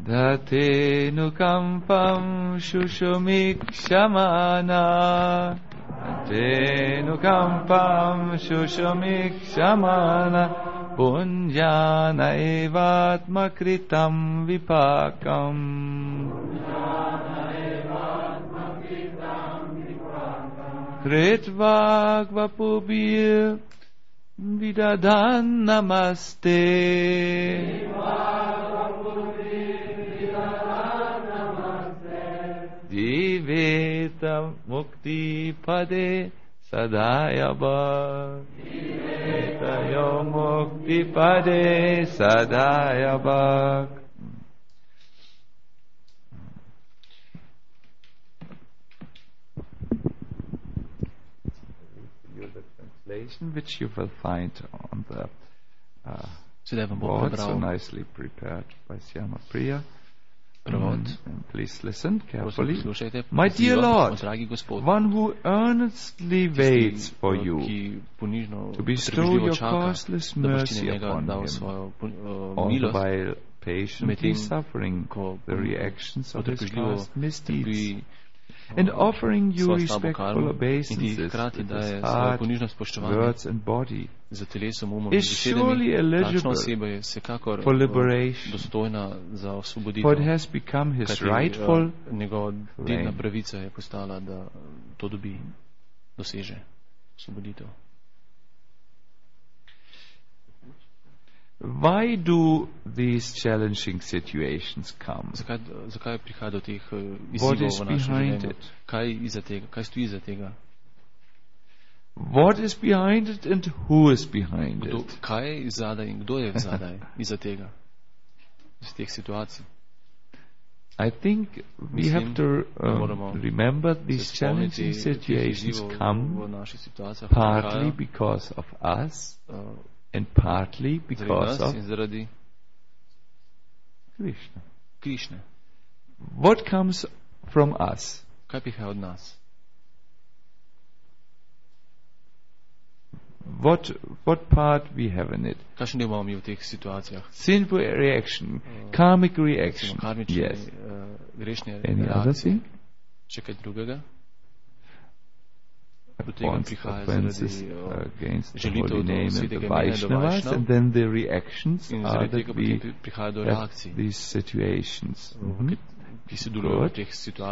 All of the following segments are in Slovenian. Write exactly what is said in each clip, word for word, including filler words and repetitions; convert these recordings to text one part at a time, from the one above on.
Datenukampam shushumikshamana Datenukampam shushumikshamana Punjana evatmakritam vipakam Kritvagvapubir vidadan namaste Diveta mukti pade sadayaba Diveta yo mukti pade sadayaba. The translation which you will find on the uh, board, so nicely prepared by Syama Priya. Mm, and please listen carefully. My dear Lord, one who earnestly waits for you to bestow your causeless mercy upon him, all the while patiently suffering the reactions of his past misdeeds, and offering you respectful obeisances with his heart, words and body, is surely eligible for liberation, for it has become his rightful claim. Why do these challenging situations come? What is behind it? What is behind it and who is behind it? I think we have to um, remember these challenging situations come partly because of us and partly because of Krishna. Krishna. What comes from us? What what part we have in it? Sinful reaction, karmic reaction. Yes. Any other thing? Offenses against the holy name and the Vaishnavas, and then the reactions are that we have these situations. Mm-hmm. Good.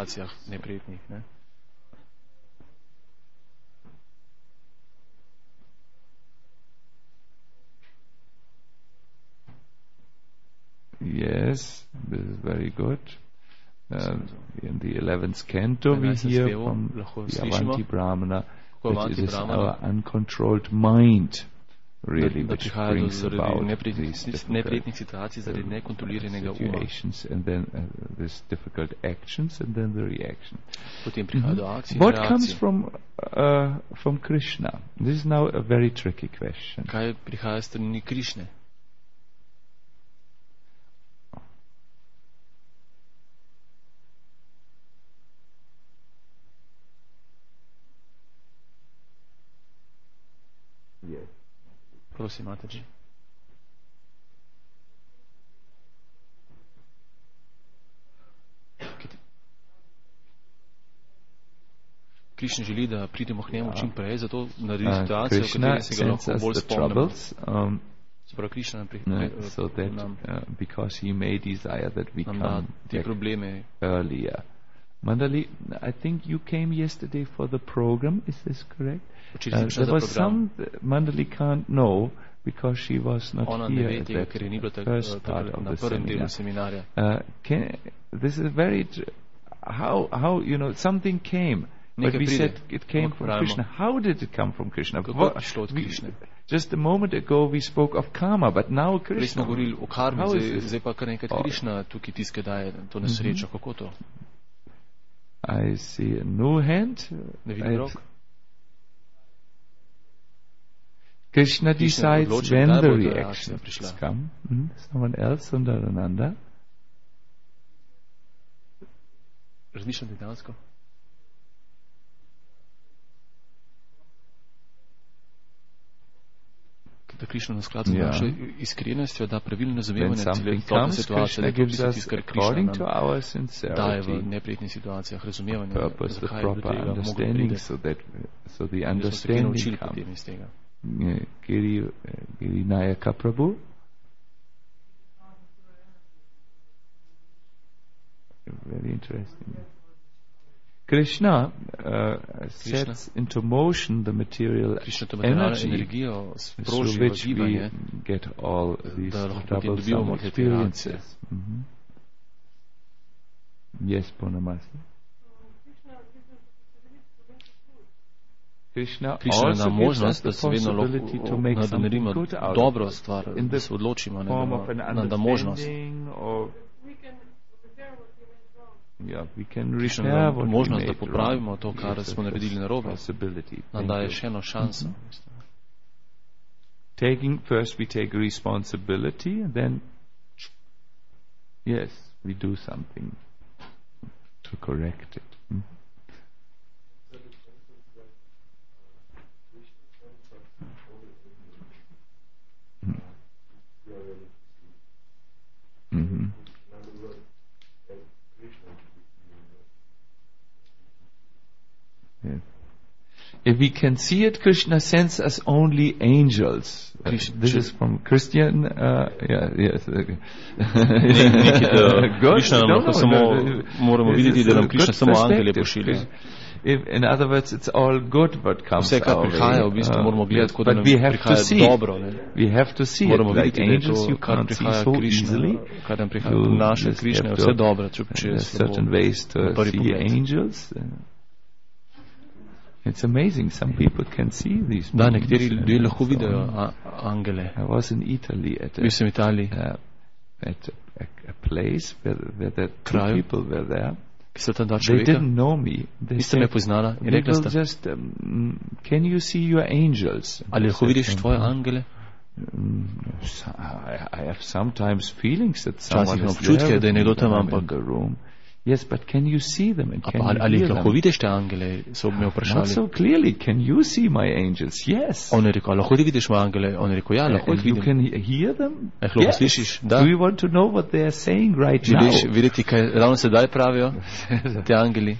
Yes, this is very good. Uh, in the eleventh canto we hear from the Avanti Brahmana that it is our uncontrolled mind really which brings about these difficult situations and then uh, these difficult actions and then the reaction. Mm-hmm. What comes from uh, from Krishna? This is now a very tricky question. Yes. Prosim, Mataji. Krishna želi, da pridemo k njemu čim prej, zato naredi situacijo, v kateri se ga lahko bolj spomnimo. Se pravi, Krishna nam prihaja, so that uh, because he may desire that we come te probleme earlier. Mandali, I think you came yesterday for the program, is this correct? Uh, there was some Mandali can't know because she was not Ona here ne at tega, that ker je ni bila first part of na the prvem delu seminar. seminarja. Uh, can, this is very tr- how how you know something came, but we said it came from Krishna. How did it come from Krishna? What, we, just a moment ago we spoke of karma, but now Krishna. Smo govorili o karmi, zdaj, zdaj pa kar enkrat Krishna tukaj tiskaj daje to nesrečo. Mm-hmm. Kako to? I see a new hand. Krishna decides when the reactions come. Mm-hmm. Someone else, Sundarananda. Razmišljam dejansko. da Krišna na skladu z yeah. našo iskrenostjo da pravilno razumevanje celotne situacije, da gives us according to our sincerity daje v neprijetnih situacijah razumevanje, zakaj je do tega moglo priti, so that so the understanding comes. Giri Giri Nayaka Prabhu. Very interesting. Krishna uh, sets into motion the material energy through which we get all these troublesome experiences. Mm-hmm. Yes, Purnamasi. Krishna also gives us the possibility to make something good out of it in the form of an understanding or Yeah, we can repair what možnost, da popravimo to, kar smo naredili narobe, nam daje še eno šanso. Taking, first we take responsibility, and then, yes, we do something to correct it. Mm. Mm-hmm. Yeah. If we can see it, Krishna sends us only angels. Uh, this is from Christian. Uh, yeah, yes. Okay. If, in other words, it's all good what comes our way. Uh, but we have to see. We have to see it. Like angels, you can't see so easily. You just have to, in certain ways to see angels. Uh, It's amazing. Some people can see these. Da, nekateri ljudje lahko vidijo angele. I was in Italy at a, Bil sem v Italiji. Uh, at a, a place where, where the two people were there. Ki so tam dva človeka. They didn't know me. They Niste me poznala. In rekla sta, just, um, can you see your angels? Ali lahko vidiš tvoje angele? Um, I, I have sometimes feelings that someone is občutke, da je nekdo tam, ampak in the room. Yes, but can you see them and can ali, you ali hear lahko them? vidiš te angele, so me vprašali. Not so clearly. Can you see my angels? Yes. On je rekel, lahko ti vidiš moje angele? On je rekel, ja, lahko jih vidim. You can hear them? Eh, lahko yes. Slišiš? Da. Do you want to know what they are saying right Želiš now? Želiš videti, kaj ravno sedaj pravijo te angeli?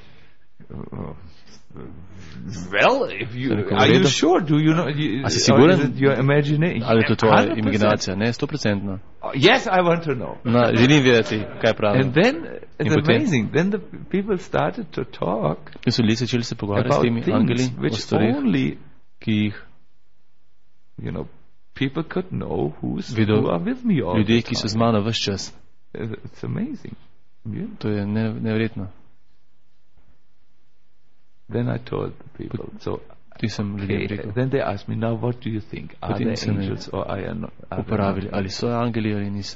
Well, if you, are you sure? Do you know? You, A si siguren? Is it your imagination? Ali je to tvoja imaginacija? Ne, sto procentno. Yes, I want to know. No, želim vedeti, kaj pravijo. And then it's amazing. Then the people started to talk in so ljudje začeli se pogovarjati s temi angeli o stvareh, ki jih you know, people could know who's, who are with me all ljudje, ki so z mano ves čas. It's amazing. Yeah. To je ne, neverjetno. Then I told the people. So okay, then they asked me, now what do you think? Are they angels or are they not? Uporabili, ali so angeli ali niso.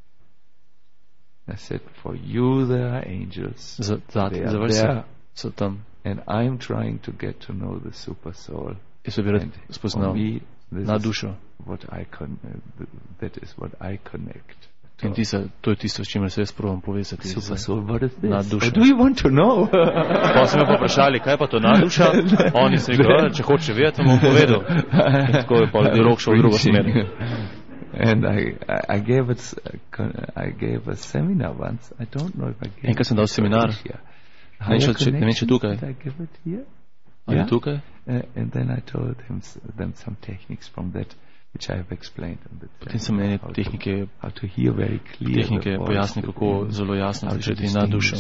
I said, for you they are angels. Za, za, they za are there. So tam. And I'm trying to get to know the super soul. And for me, this is what I con- uh, that is what I connect. In tisa, to je tisto, s čimer se jaz provam povezati. Super soul, what is this? Nadduša. What do you want to know? Pa so me poprašali, kaj pa to nadduša? Oni so rekli, če hoče vedeti, vam bom povedal. Tako je pa dialog šel v drugo smer. And I, I gave it, I gave a seminar once. I don't know if I gave. Enkrat sem dal seminar. Ne vem, če tukaj. Did I give it here? Ali tukaj? Uh, and then I told him them some techniques from that, which I have explained. Potem sem ene tehnike, how to hear very clear tehnike pojasnil, kako zelo jasno slišati naddušo.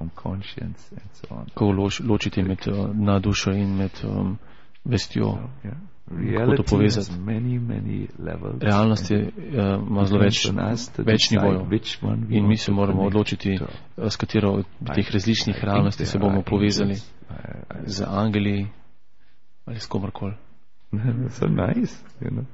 Kako loč, ločiti med uh, naddušo in med um, vestjo. So, yeah. Kako to povezati. Many, many Realnost je, uh, ima zelo več, več nivojev. In mi se moramo odločiti, uh, s katero od teh različnih realnosti se bomo povezali. Z angeli ali s komorkoli. So nice, you know.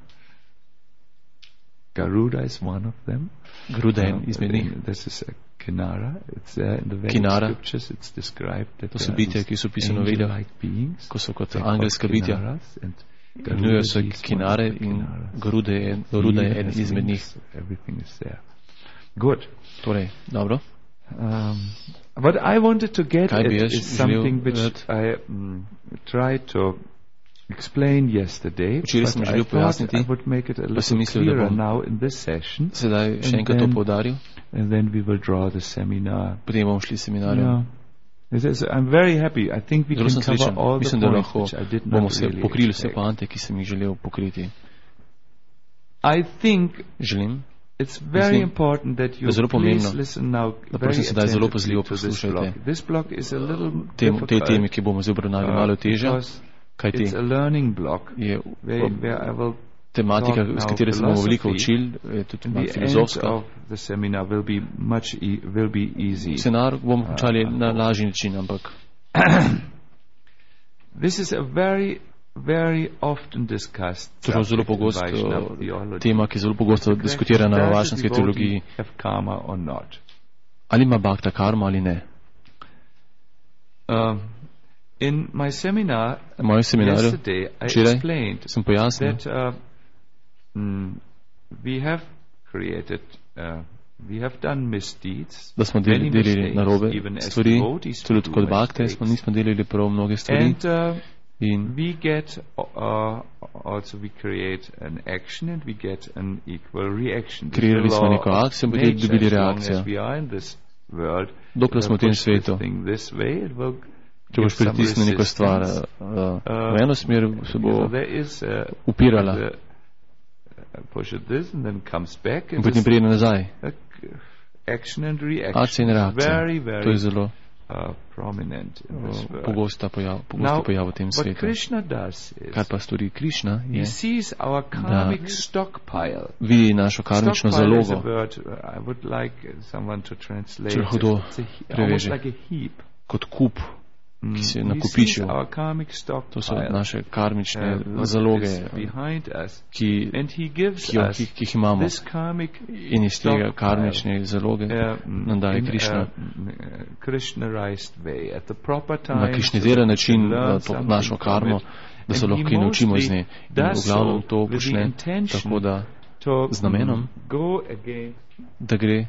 Garuda is one of them. Garuda je izmed njih. This is a Kinara. It's there in the Vedic Kinara. scriptures. It's described that to so bitja, ki so pisane v Vedah, ko so kot angelska bitja. Imenujejo se Kinare in Garuda je, Garuda je eden izmed njih. Everything is there. Good. Torej, dobro. Um, what I wanted to get at is something which I um, try to explained yesterday, but I thought I would make it a little clearer now in this session, sedaj še enkrat to poudaril, and then we will draw the seminar. Potem bomo šli seminarjem. Yeah. Is, I'm very happy. I think we can cover all the points which I did not really pokrili vse poante, ki sem jih želel pokriti. I think Želim, it's very important that you please listen now very attentively to this block. This block is a little difficult. Te teme, ki bomo zdaj obravnavali, malo težje, kajti it's a learning block je where, where I will tematika, s katero se bomo veliko učili, je tudi malo filozofska. Scenar bomo končali na lažji način, ampak this is a very, very often discussed to je zelo pogosto tema, ki je zelo pogosto diskutirana v vašnjanski teologiji. Ali ima bhakta karma ali ne? Uh, in my seminar yesterday I explained sem pojasnil, that uh, mm, we have created uh, we have done misdeeds, da smo delili narobe stvari, tudi kot bhakte smo nismo delili prav mnoge stvari. And, uh, In we get uh, also we create an action and we get an equal reaction. Kreirali smo neko akcijo in potem dobili reakcijo. Dokler smo v tem svetu, če boš pritisnil neko stvar uh, v eno smer, se bo upirala in potem pride nazaj. Akcija in reakcija. To je zelo Uh, prominent in this world. Pogosta pojav, pogosto pojav v tem svetu. Kar pa stori Krishna je, da vidi našo karmično zalogo. Če lahko preveže kot kup, ki se je nakupičil. To so naše karmične uh, zaloge, ki, ki, jo, ki, ki jih imamo. In iz tega karmične zaloge nam daje Krishna na krišniziran način našo karmo, da se lahko naučimo iz nje. In v glavnem to počne tako, da z namenom, da gre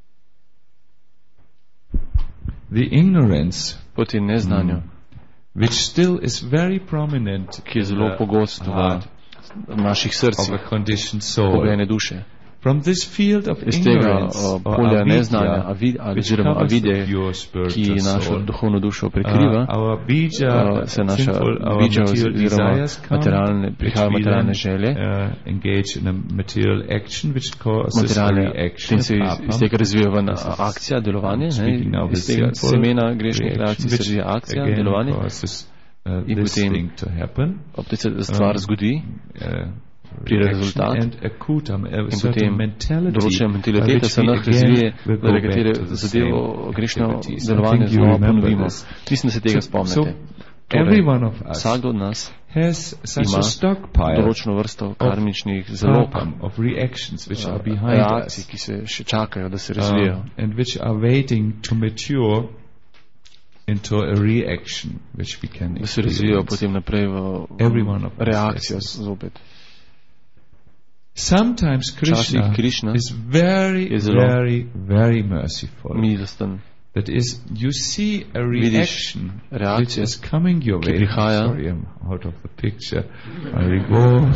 the ignorance proti neznanju, mm, which still is very prominent, ki je zelo pogost v naših srcih, pogojene duše. From this field of iz tega polja neznanja, oziroma avidje, ki našo duhovno dušo prekriva, uh, bija, uh, se naša vidja oziroma materialne, prihajajo materialne želje, uh, engage in a material action, which causes materialne, reaction. Se iz, iz tega razvija ven akcija, delovanje, ne, iz tega semena grešnih reakcij se razvija akcija, delovanje, in potem ob te se stvar zgodi, pride rezultat in potem določena mentaliteta se lahko razvije, zaradi katere zadevo grešno delovanje znova ponovimo. Mislim, da se tega spomnite. Torej, vsak od nas ima določeno vrsto karmičnih zalog, reakcij, ki se še čakajo, da se razvijajo. Into a reaction which we can da se razvijajo potem naprej v reakcijo zopet. Sometimes Krishna, Krishna is very, very, very merciful. Milosten. That is, you see a reaction which is coming your way. Sorry, I'm out of the picture. I will go.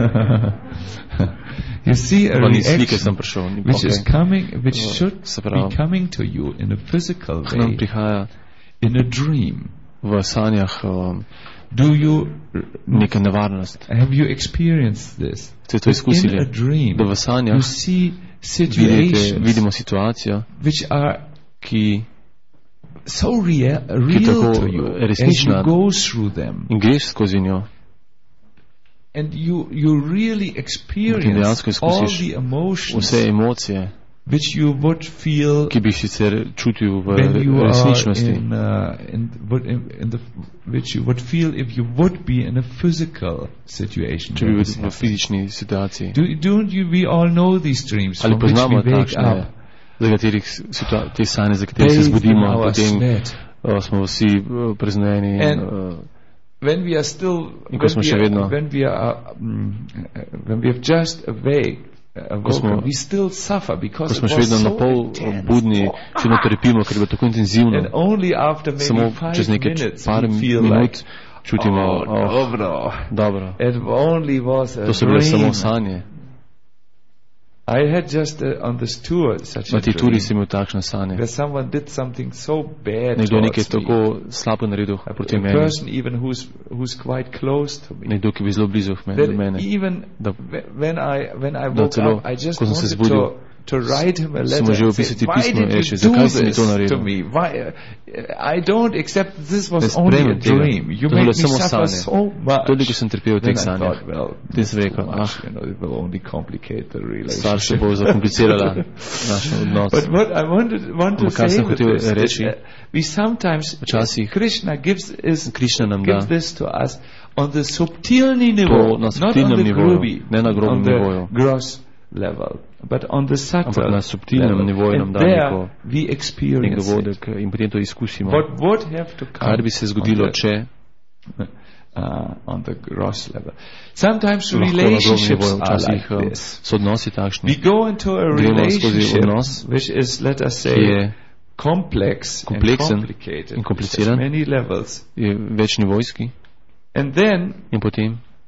You see a reaction which is coming, which should be coming to you in a physical way, in a dream. V sanjah Do you neka nevarnost. Have you experienced this? Ste to izkusili? In a dream, da v sanjah you see situations vidite, vidimo situacijo, which are ki so real, real to you as you go through them. In greš skozi njo. And you, you really experience all the emotions vse emocije, which you would feel ki bi sicer čutil v resničnosti, in, uh, in, in, in the, which you would feel if you would be in a physical situation. Če bi bil v fizični situaciji. Do, don't you, we all know these dreams from which we wake up. Za katerih te sanje, za katerih se zbudimo, potem uh, smo vsi uh, preznojeni. Uh, when we are still, when we are, when we are, um, when we have just awake, Ko smo, we still suffer because ko smo še vedno na pol budni, še vedno trpimo, ker je bilo tako intenzivno. Samo čez nekaj par minut čutimo, oh, oh, dobro. dobro. It only was a to so bile samo sanje. I had just uh, on this tour such Na a tej turi dream sem imel takšne sanje. where someone did something so bad Nekdo nekaj towards tako me. slabo naredil A proti meni. person even who's who's quite close to me. Nekdo, ki bi zelo blizu That do mene. even Da, when I when I da woke celo, up, I just ko sem se wanted zbudil, to to write him a sem letter želel and say, pisati why pismo in did reči, you do zakaj si mi this to to naredil? me? Why, uh, I don't accept this Ne was only a sprejmem tega. dream. You To made je me bilo samo suffer sanje. so much. Toliko sem trpel v Then teh I sanjah. thought, well, Potem this sem is rekel, too ah, much, you know, it will only complicate the stvar še relationship. bo zakomplicirala naš odnos. But what I wanted, want to Ampak kar say sem with hotel this is reči, that we sometimes, včasih Krishna gives, is, Krishna nam gives da this to us on the subtilni to niveau, na not on subtilnem the nivoju, groovy, ne na on grobem the nivoju, gross level, but on the subtle ampak na subtilnem level. nivoju nam And da there neko, we nek experience it. dogodek in potem to izkusimo. What would have to come Kar bi se zgodilo, on the, če uh, on the gross level. Sometimes lahko na grobem relationships nivoju are včasih like um, this. so odnosi We takšni, go into a gremo skozi relationship odnos, which is, let us ki say, je complex and kompleksen complicated, in which has kompliciran, many levels. je večnivojski And then in potem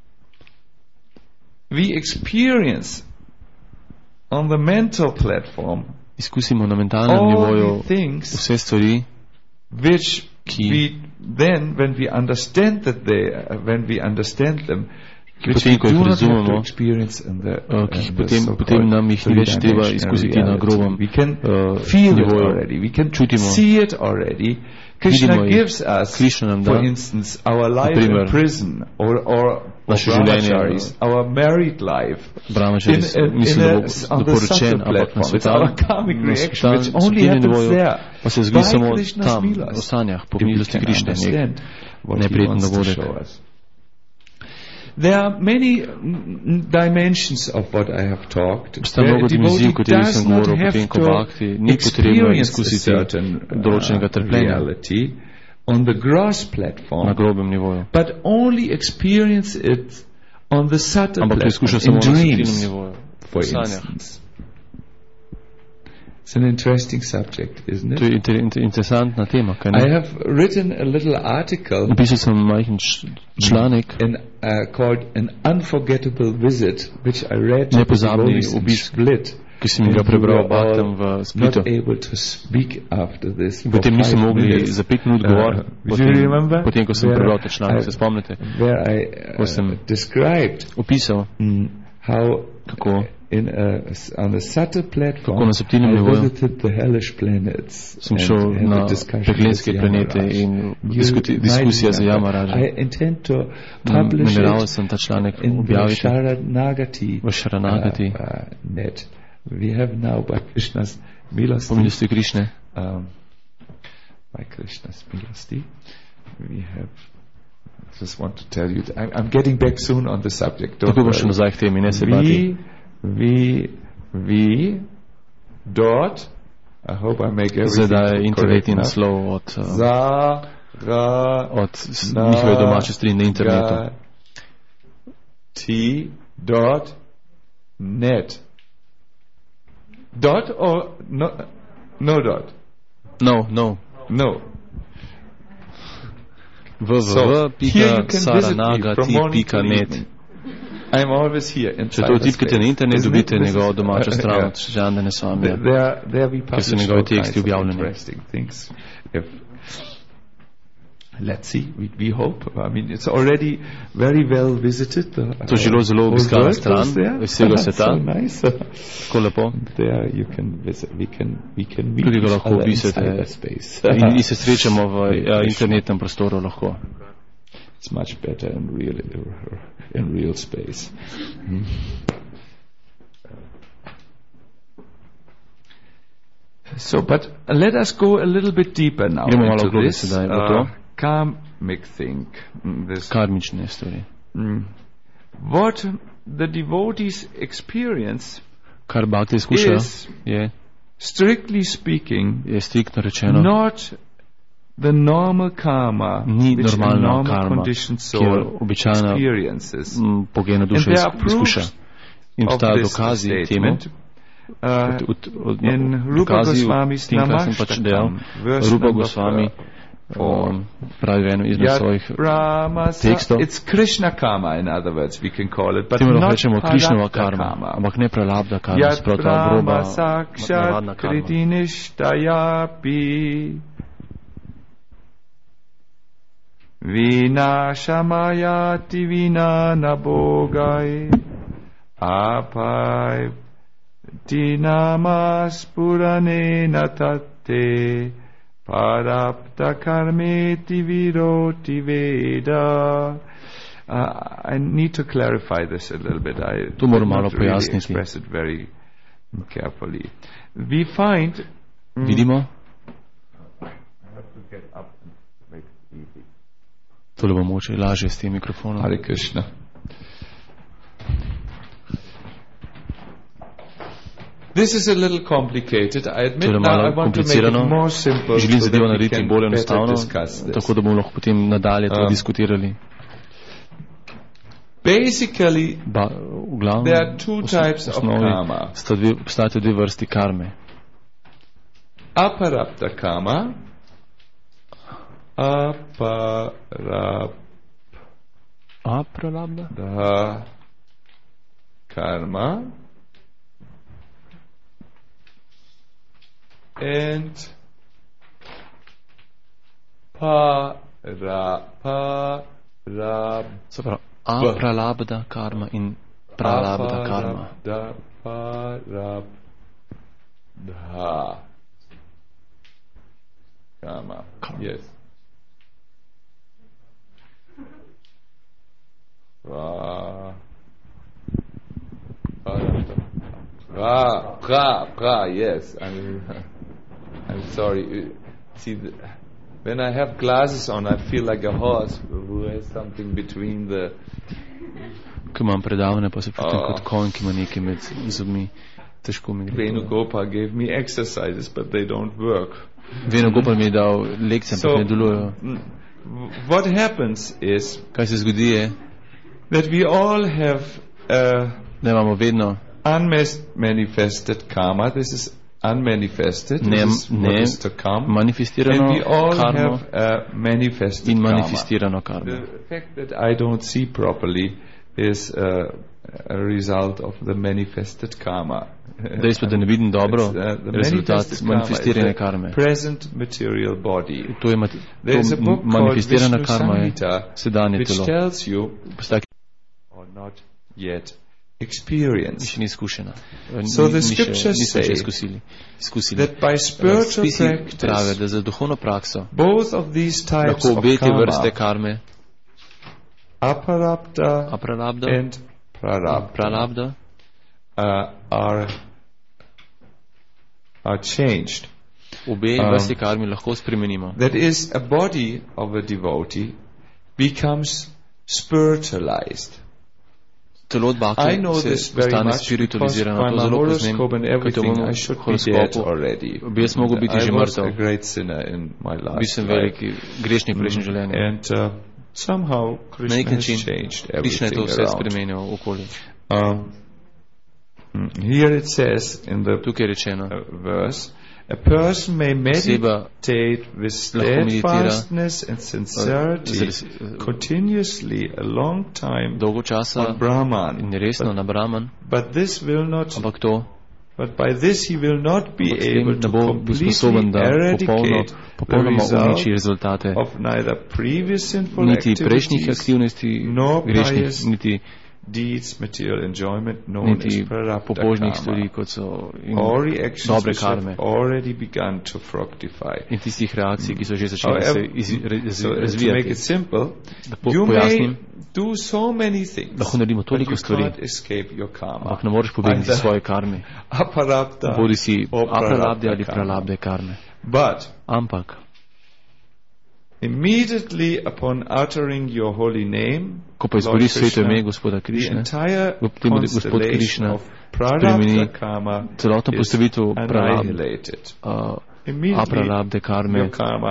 we experience on the mental platform izkusimo na mentalnem all nivoju the things vse stvari, which ki we then, when we understand that they, uh, when we understand them, which potem, we ko jih do not have to razumemo, experience in the, uh, ki jih in the potem, so-called potem nam jih ni več treba three-dimensional izkusiti na reality. grobem We can uh, feel it nivoju. already. We can Čutimo. see it already. Krishna Vidimo jih. gives us, Krishna nam da, for instance, our life primer, in prison or, or, or naše življenje, brahmacharis, our married life. brahmačari, In- in- mislim, in da a- bo on the doporočen, subtle ampak na platform. It's svetalnem, our karmic na reaction, which svetalnem, only subtilnem happens nivoju there. pa se zgodi By samo Krishna's tam, milas. v sanjah, po If we milosti can Krišne, nek understand what he neprijeten wants to dogodek. show us. There are many mm, dimensions of what I have talked. Obstaja The mnogo dimenzij, o devotee katerih does sem not govoril, have potem ko to bhakti ni potrebno experience a izkusiti certain določenega uh, trpljenja reality on the gross na platform, grobem nivoju, but only experience it on the subtle ampak to izkuša platform, samo in na subtilnem dreams, nivoju, for v sanjah. instance. It's an interesting subject, isn't To je it? inter, inter, interesantna tema, kaj I ne? have written a little article Napisal sem majhen č- članek, in, uh, called An Unforgettable Visit, which I read to the Nepozabni devotees in obisk, Split. ki sem ga And we prebral were bhaktam all v not Splitu. able to speak after this. In for potem niso five mogli minutes. za pet minut govoriti, Uh, do potem, you remember? potem ko sem Where prebral ta članek, I- se spomnite, Where I Ko uh, sem described opisal, mm, how kako in a, on a subtle platform Kako na subtilnem I nivoju visited the hellish planets sem and šel had na a discussion peklenske with planete Yamaraj. in You diskuti, might diskusija z remember. Yamaražem. I intend to publish Nameraval it sem ta članek in the objaviti Sharanagati v Sharanagati uh, uh, net. We have now by Krishna's milosti, po milosti Krišne. um, by Krishna's milosti, we have. I just want to tell you, that I'm, I'm getting back soon on the subject. Don't Tako bom še worry. nazaj k temi, ne se bati. Vi, vi, dot, I hope I make everything Zdaj je internetni correct enough. naslov od, uh, Za, ga, od s- njihove domače strani na internetu. ga, T, dot, net. Dot or no, no dot? No, no. No. www here you pika can visit me from saranagati morning pika to net. evening. I'm always here in Če to tipkate na internet, Isn't it? dobite This njegovo is- domačo uh, stran yeah. od Žandene Swamija. There, there we Ker publish so njegovi all teksti kinds of objavljeni. interesting things. If, let's see, we, we hope. I mean, it's already very well visited. The, To je zelo, zelo whole obiskana world stran goes there. vsega sveta. So nice. Tako lepo. There you can visit. We can we can meet Tudi ga each lahko other in obišete cyberspace. in, in se srečamo v ja, internetnem prostoru lahko. It's much better in real in real space. Hmm. So, but let us go a little bit deeper now Gremo malo into globlje this sedaj v to. uh, karmic thing. mm, This, Karmične stvari. mm, what the devotees experience Kar bhakti izkuša, is, je, strictly speaking, je striktno rečeno, not the normal karma ni which a normalna normal karma, conditioned ki jo soul običajna experiences. m, pogojena duša And there are izku- izkuša. In Of obstajajo this dokazi temu, statement, uh, od, od, od, in no, Rupa dokazi Goswami's v tem, kar sem pač dejal, Namashtakam, verse Rupa number Goswami um, pravi v enem izmed svojih tekstov. It's Krishna karma, in other words, we can call it, but Temu not rečemo Krishnova karma, karma. Ampak ne pralabda karma, sprav ta groba, navadna karma. Vinashamayati vinanabogai apai dinamas purane natate parapta karmeti viroti veda. Uh, I need to clarify this a little bit. I did not really express it very carefully. We find Vidimo? I have to get up and make it easy. Tole bo moče lažje s tem mikrofonom. Hare Krishna. This is a little complicated. I admit now I want to make it more simple. Želim zadevo narediti bolj enostavno, tako da bomo lahko potem nadalje to diskutirali. Basically, ba, glavnem, there are two types of karma. Obstajate dve vrsti karme. Aparabdha karma. Aparab. Apralabdha karma. And para parab. So prav, apralabdha karma in pralabdha karma. Parabdha karma. Yes. Pra, pra, pra, pra, yes. I'm, I'm sorry. See, the, when I have glasses on, I feel like a horse who has something between the. Ko imam predavne, pa se počutim kot konj, ki ima nekaj med zobmi. Težko mi gre. Venugopal gave me exercises, but they don't work. Venugopal mi je dal lekcije, ampak ne delujejo. What happens is, kaj se zgodi je, that we all have uh, da imamo vedno unmanifested karma. This is unmanifested. Ne, this is ne what is to come. Manifestirano and we all karmo have uh, manifested in karma. manifestirano karmo. The fact that I don't see properly is uh, a result of the manifested karma. Dejstvo, da ne vidim dobro, uh, rezultat manifestirane karme. Present material body. To je mati, to manifestirana karma je sedanje telo. Which tells you or not yet experienced. Še ni izkušena. So the scriptures say izkusili. Izkusili. that by spiritual practice, prave, da za duhovno prakso, both of these types lahko of obe te karma, vrste karme, aparabdha apralabdha and prarabdha, pralabdha, uh, are are changed. Obe um, vrsti karmi lahko spremenimo. That is, a body of a devotee becomes spiritualized. Telo od bakle se postane spiritualizirano. To zelo poznem, kaj to bomo horoskopu. Bi jaz mogel biti že mrtev. Bi sem veliki grešnik v prejšnjem življenju. And uh, somehow Krishna has changed everything Krishna je to vse around. spremenil okoli. Um, here it says in the Tukaj je rečeno, uh, verse, a person may meditate with steadfastness and sincerity continuously a long time dolgo časa on Brahman, in resno na Brahman, but this will not ampak to, but by this he will not be able to completely sposoben, da eradicate popolnoma the uniči result rezultate of neither previous sinful niti prejšnjih activities aktivnosti nor grešnih, pious niti deeds, material enjoyment known as niti prarabdha pobožnih karma. stvari, kot so in All reactions dobre which have karme already begun to fructify. in tistih reakcij, ki so že začele se However, iz, raz, so to make razvijati. it simple, Da po, you may pojasnim, do so many things, lahko naredimo but toliko you stvari, can't escape your karma. ampak ne moreš pobegniti Either svoje karme. aparabdha Bodi si or apralabde prarabdha ali karma. pralabde karme. But Ampak, immediately upon uttering your holy name, ko pa izgovoriš sveto ime Gospoda the Krišne, entire potem bude Gospod constellation Krišna of prarabdha spremeni karma celotno is postavitev pralabde, annihilated. uh, Immediately apralabde karme, your karma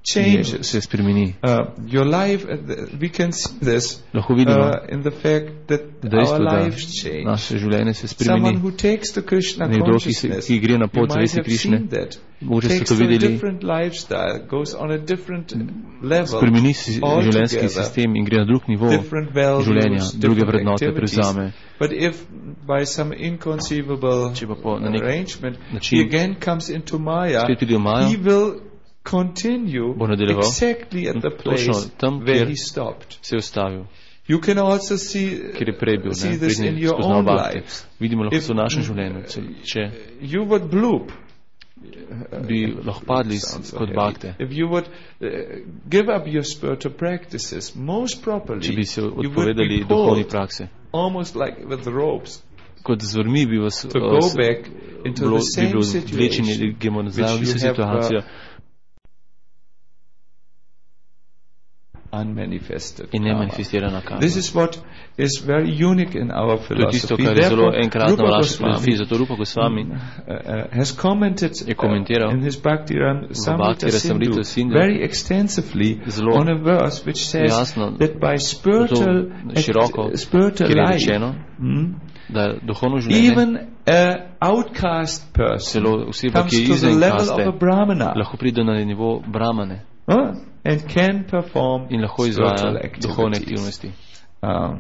changes. Se spremeni. Uh, your life, uh, we can see this Lahko vidimo, uh, in the fact that dejstvo, our da lives change. Naše življenje se spremeni. Someone who takes to Krishna Nekdo, consciousness, ki gre na pot zavesti Krišne, takes to a different lifestyle, goes on a different level, spremeni si življenjski sistem in gre na drug nivo življenja, druge vrednote prevzame. But if by some inconceivable arrangement he again comes into Maya, he will continue exactly at the place where he stopped. You can also see, see this in your own life. If you would bloop, if you would uh, give up your spiritual practices, most properly you would be pulled almost like with ropes kot z vrmi bi vas to go back into the same situation which you have uh, unmanifested in nemanifestirana karma. This is what is very unique in our philosophy. To je tisto, kar je zelo enkratno v naši filozofiji. Zato Rupa Goswami uh, has commented uh, in his Bhakti Rasamrita Sindhu very extensively on a verse which says jasno, that by spiritual, široko, act, spiritual life, rečeno, hmm, da even an outcast person comes to the level of a brahmana, lahko pride na nivo brahmane, huh? And can perform in lahko izvaja duhovne aktivnosti. Um,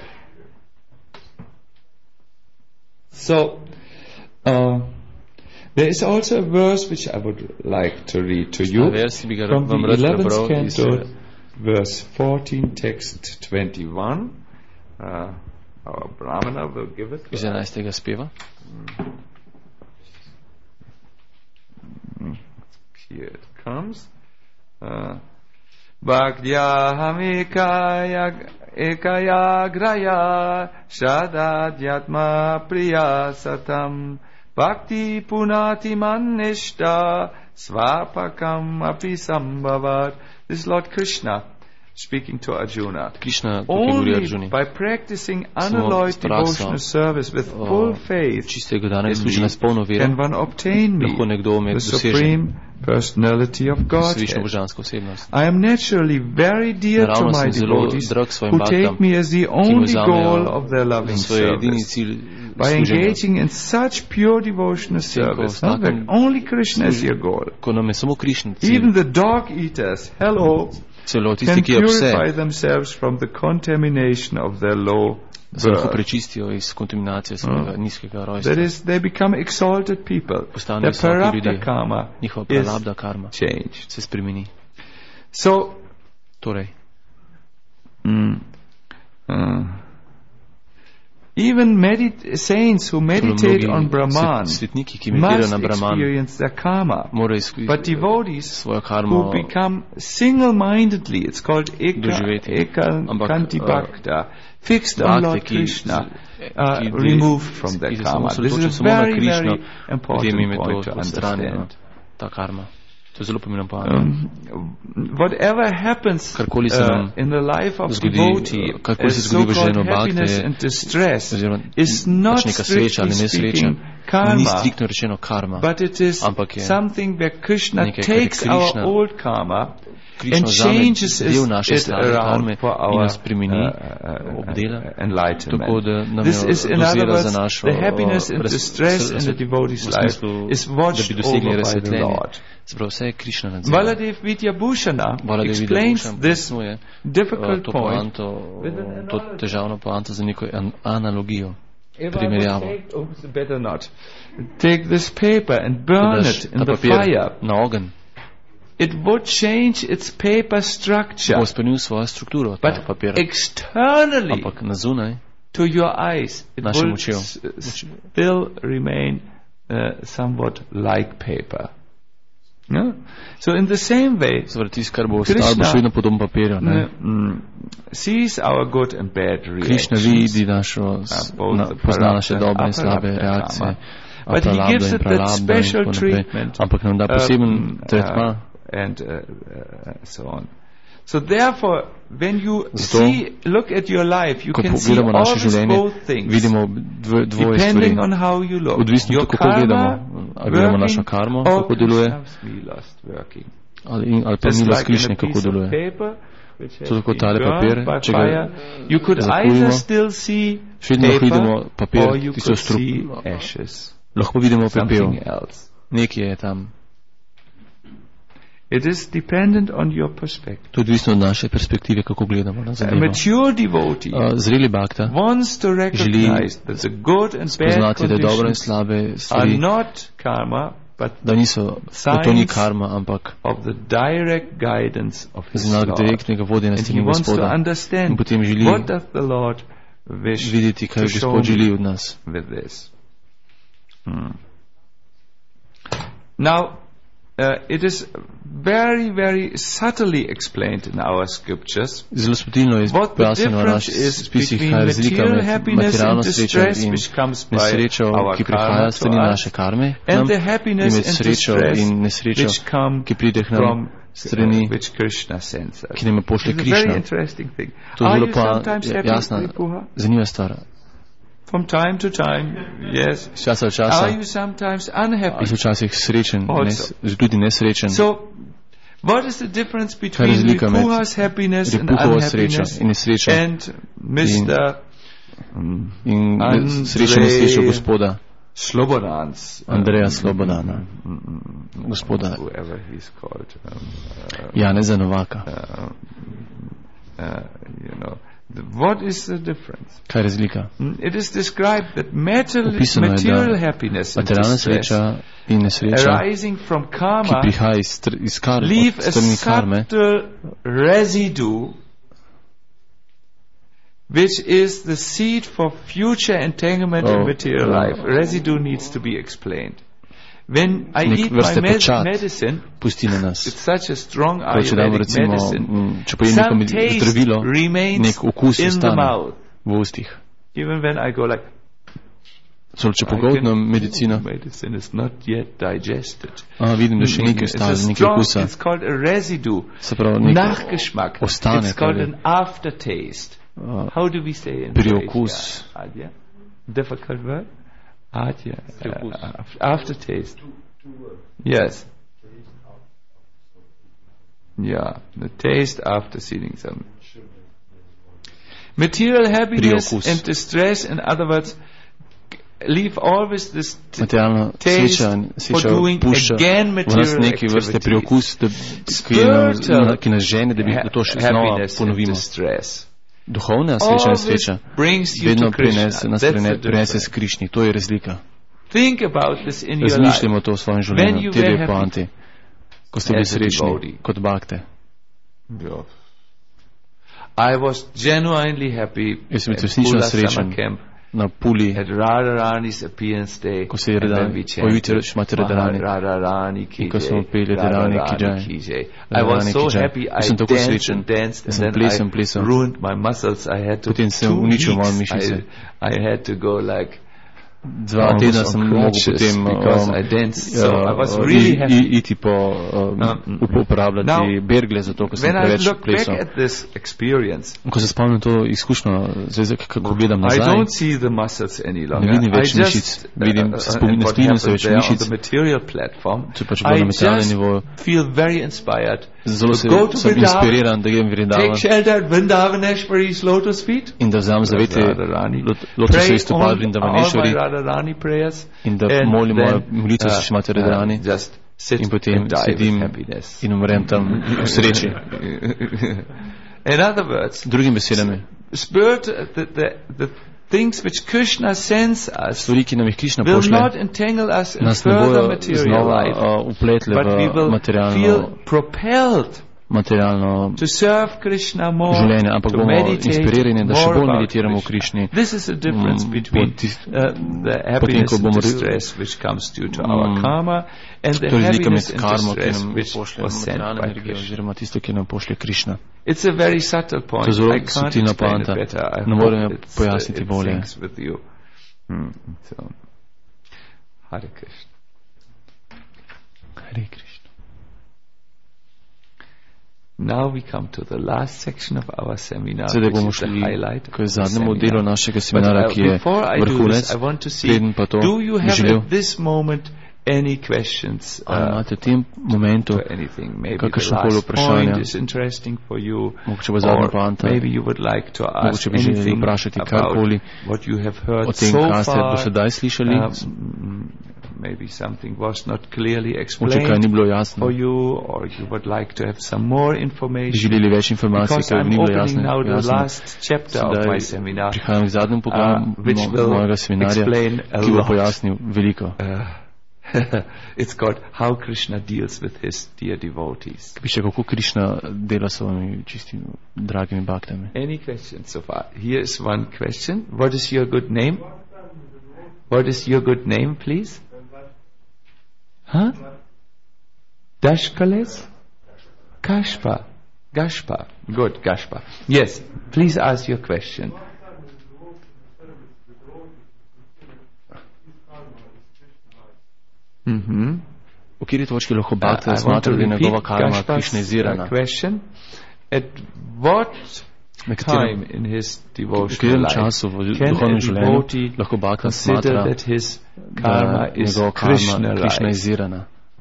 so, uh, there is also a verse which I would like to read to you from the eleventh canto, verse fourteen, text twenty-one. Uh, our Brahmana will give it. Iz enajstega speva. Mm. Here it comes. Uh, Bhaktyaham ekaya ekaya graya shadadyatma priya satam bhakti punati manishta svapakam api sambhavat. This is Lord Krishna speaking to Arjuna. Krishna only by practicing unalloyed devotional service with full faith can one obtain me, the Supreme Personality of Godhead. I am naturally very dear to my devotees who take me as the only goal of their loving service. By engaging in such pure devotional service, not that only Krishna is your goal. Even the dog eaters, hello, can purify themselves from the contamination of their low birth. Uh, that is, they become exalted people. Their prarabdha karma is changed. So, mm, uh, even medit- saints who meditate on Brahman must experience their karma. But devotees who become single-mindedly, it's called eka, eka kanti bhakta, fixed on Lord Krishna, uh, removed from their karma. This is a very, very important point to understand. Um, whatever happens uh, in the life of devotee, as so-called happiness and distress, is not strictly speaking karma, but it is something where Krishna takes our old karma and changes it around for our uh, uh, enlightenment. This is, in other words, the happiness and distress in the devotee's life is watched over by the Lord. Baladev Vidyabhushana explains this difficult point with an analogy. Better not. Take this paper and burn it in the fire. It would change its paper structure, but externally to your eyes it will s- still remain uh, somewhat like paper. Yeah? So in the same way, Krishna uh, sees our good and bad reactions, uh, both the prarabdha, but he gives it that special treatment, um, uh, and uh, uh, so on. So therefore, when you see, look at your life, you can see always both things, depending on how you look. Your karma working or Krishna's Leela working. ali, ali pa milost Krišne, kako deluje. To tako tale papir, če ga zakujemo, še vedno lahko vidimo papir, tisto strup, lahko vidimo pepel, nekaj je tam. It is dependent on your perspective. To je odvisno od naše perspektive, kako gledamo na zadevo. Uh, zreli bhakta želi spoznati, da je dobro in slabe stvari, da niso, da to ni karma, ampak znak direktnega vodenja strani Gospoda. In potem želi videti, kaj Gospod želi od nas. Hmm. Now, Uh, it is very, very subtly explained in our scriptures what the difference is between material happiness and distress which comes by our karma to us and the happiness and distress which come from uh, which Krishna sends us. It's a very interesting thing. Are you sometimes happy, Prabhupada? From time to time, yes. Časa časa. Are you sometimes unhappy? A si včasih srečen, nes, tudi nesrečen. So, what is the difference between Ripuha's happiness and unhappiness in and Mister in, in srečen nesrečo Gospoda Slobodans, Andreja Slobodana, Gospoda whoever he's called, um, uh, Janeza Novaka. Uh, uh, you know, what is the difference? Kaj je razlika? It is described that material, material happiness and distress in nesreča, arising from karma, ki prihaja iz, iz kar, leave a subtle residue which is the seed for future entanglement oh, in material uh, life. Residue needs to be explained. When I eat my med- medicine, it's such a strong Ayurvedic medicine, some taste remains in the mouth. Even when I go like, so, če pogodno medicino, medicine is not yet digested. A, vidim, da še nekaj ostane, nekaj okusa. It's called a residue. Se pravi, nekaj Nachgeschmack. Ostane. It's called an aftertaste. Uh, How do we say in Priokus. Adya? Difficult word? Adya. Uh, aftertaste. Yes. Yeah, the taste after seeing some. Material happiness Priokus. And distress, in other words, leave always this t- taste for doing again material activities. Spiritual ki nas žene, da bi to še znova ponovimo. Duhovna sreča in sreča vedno prinese, nas prinese s Krišni. To je razlika. Razmišljamo to v svojem življenju. Te dve poanti, ko ste bili srečni kot bhakte. Jaz sem bil resnično srečen na Puli, ko se je pojavil Šmati Radharani in ko smo peli Radharani Kijai. Jaz sem tako srečen, da sem plesal, plesal. Potem sem uničil moje mišice. Dva tedna sem mogel potem iti po uporabljati bergle, zato ko sem preveč plesal. Ko se spomnim to izkušnjo, kako gledam nazaj, ne vidim več mišic, vidim, ne spomnim se več mišic, če pač bolj na materialnem nivoju. Zelo sem inspiriran, da grem Vrindavan in da vzamem zavete lotosovih stopal Vrindavanešvari in da molim mojo molitev za Šmati Radharani in potem sedim in umrem tam v sreči. Drugim besedami, things which Krishna sends us stvari, ki nam jih Krishna will pošle, not entangle us in nas ne further bojo material znova life, uh, upletle but we v will materialno, feel propelled materialno to serve Krishna more, življenje, ampak to bomo meditate inspirirani, da še more bolj about meditiramo v Krishna. Krišni. This is the difference Mm, between potis- uh, the happiness and distress which comes due to our Mm. karma and the To je razlika med happiness and karmo, ki distress nam which pošle was sent materialno by energijo, Krishna. oziroma tisto, ki nam pošle Krišna. It's a very subtle point. To je zelo I can't subtilna explain it poanta. better. I Ne hope morem jo it's, pojasniti uh, it bolje. sinks with you. Hmm. So, Hare Krishna. Hare Krishna. Now we come to the last section of our seminar, Sedaj bomo which is the šli highlight k of the zadnjemu seminar. delu našega But seminara, uh, ki je before I do vrhunec. this, I want to see, Preden pa to do you bi have želel, at this moment any questions uh, imate v tem momentu to anything. Maybe the kakršnokoli last vprašanje, point is interesting for you, mogoče pa zadnja or poanta, maybe you would like to ask mogoče bi želeli anything vprašati about karkoli what you have heard o tem, so kar ste do far. sedaj slišali. Um, maybe something was not clearly Mogoče kaj ni explained bilo jasno. for you, or you would like to have some more Bi information. želeli več informacij, Because kaj I'm ni bilo opening jasno. now the jasno. last chapter of my Sedaj seminar, prihajam k zadnjemu uh, poglavju which will mojega seminarja, explain a ki bo lot. pojasnil veliko. Uh, it's called How Krishna Deals with His Dear Devotees. Piše, kako Krišna dela s svojimi čistimi, dragimi baktami. Any questions so far? Here is one question. What is your good name? What is your good name, please? Huh? Dashkales? Kashpa. Gashpa. Good, Gashpa. Yes, please ask your question. Mm-hmm. V kateri točki lahko bhakta smatra, da je njegova karma krišnizirana? Question. At what Na time katerem, in his v devotional katerem life času v can duhovnem a življenju devotee lahko bhakta consider smatra, that his da karma je is njegova karma Krishna-like? krišnizirana?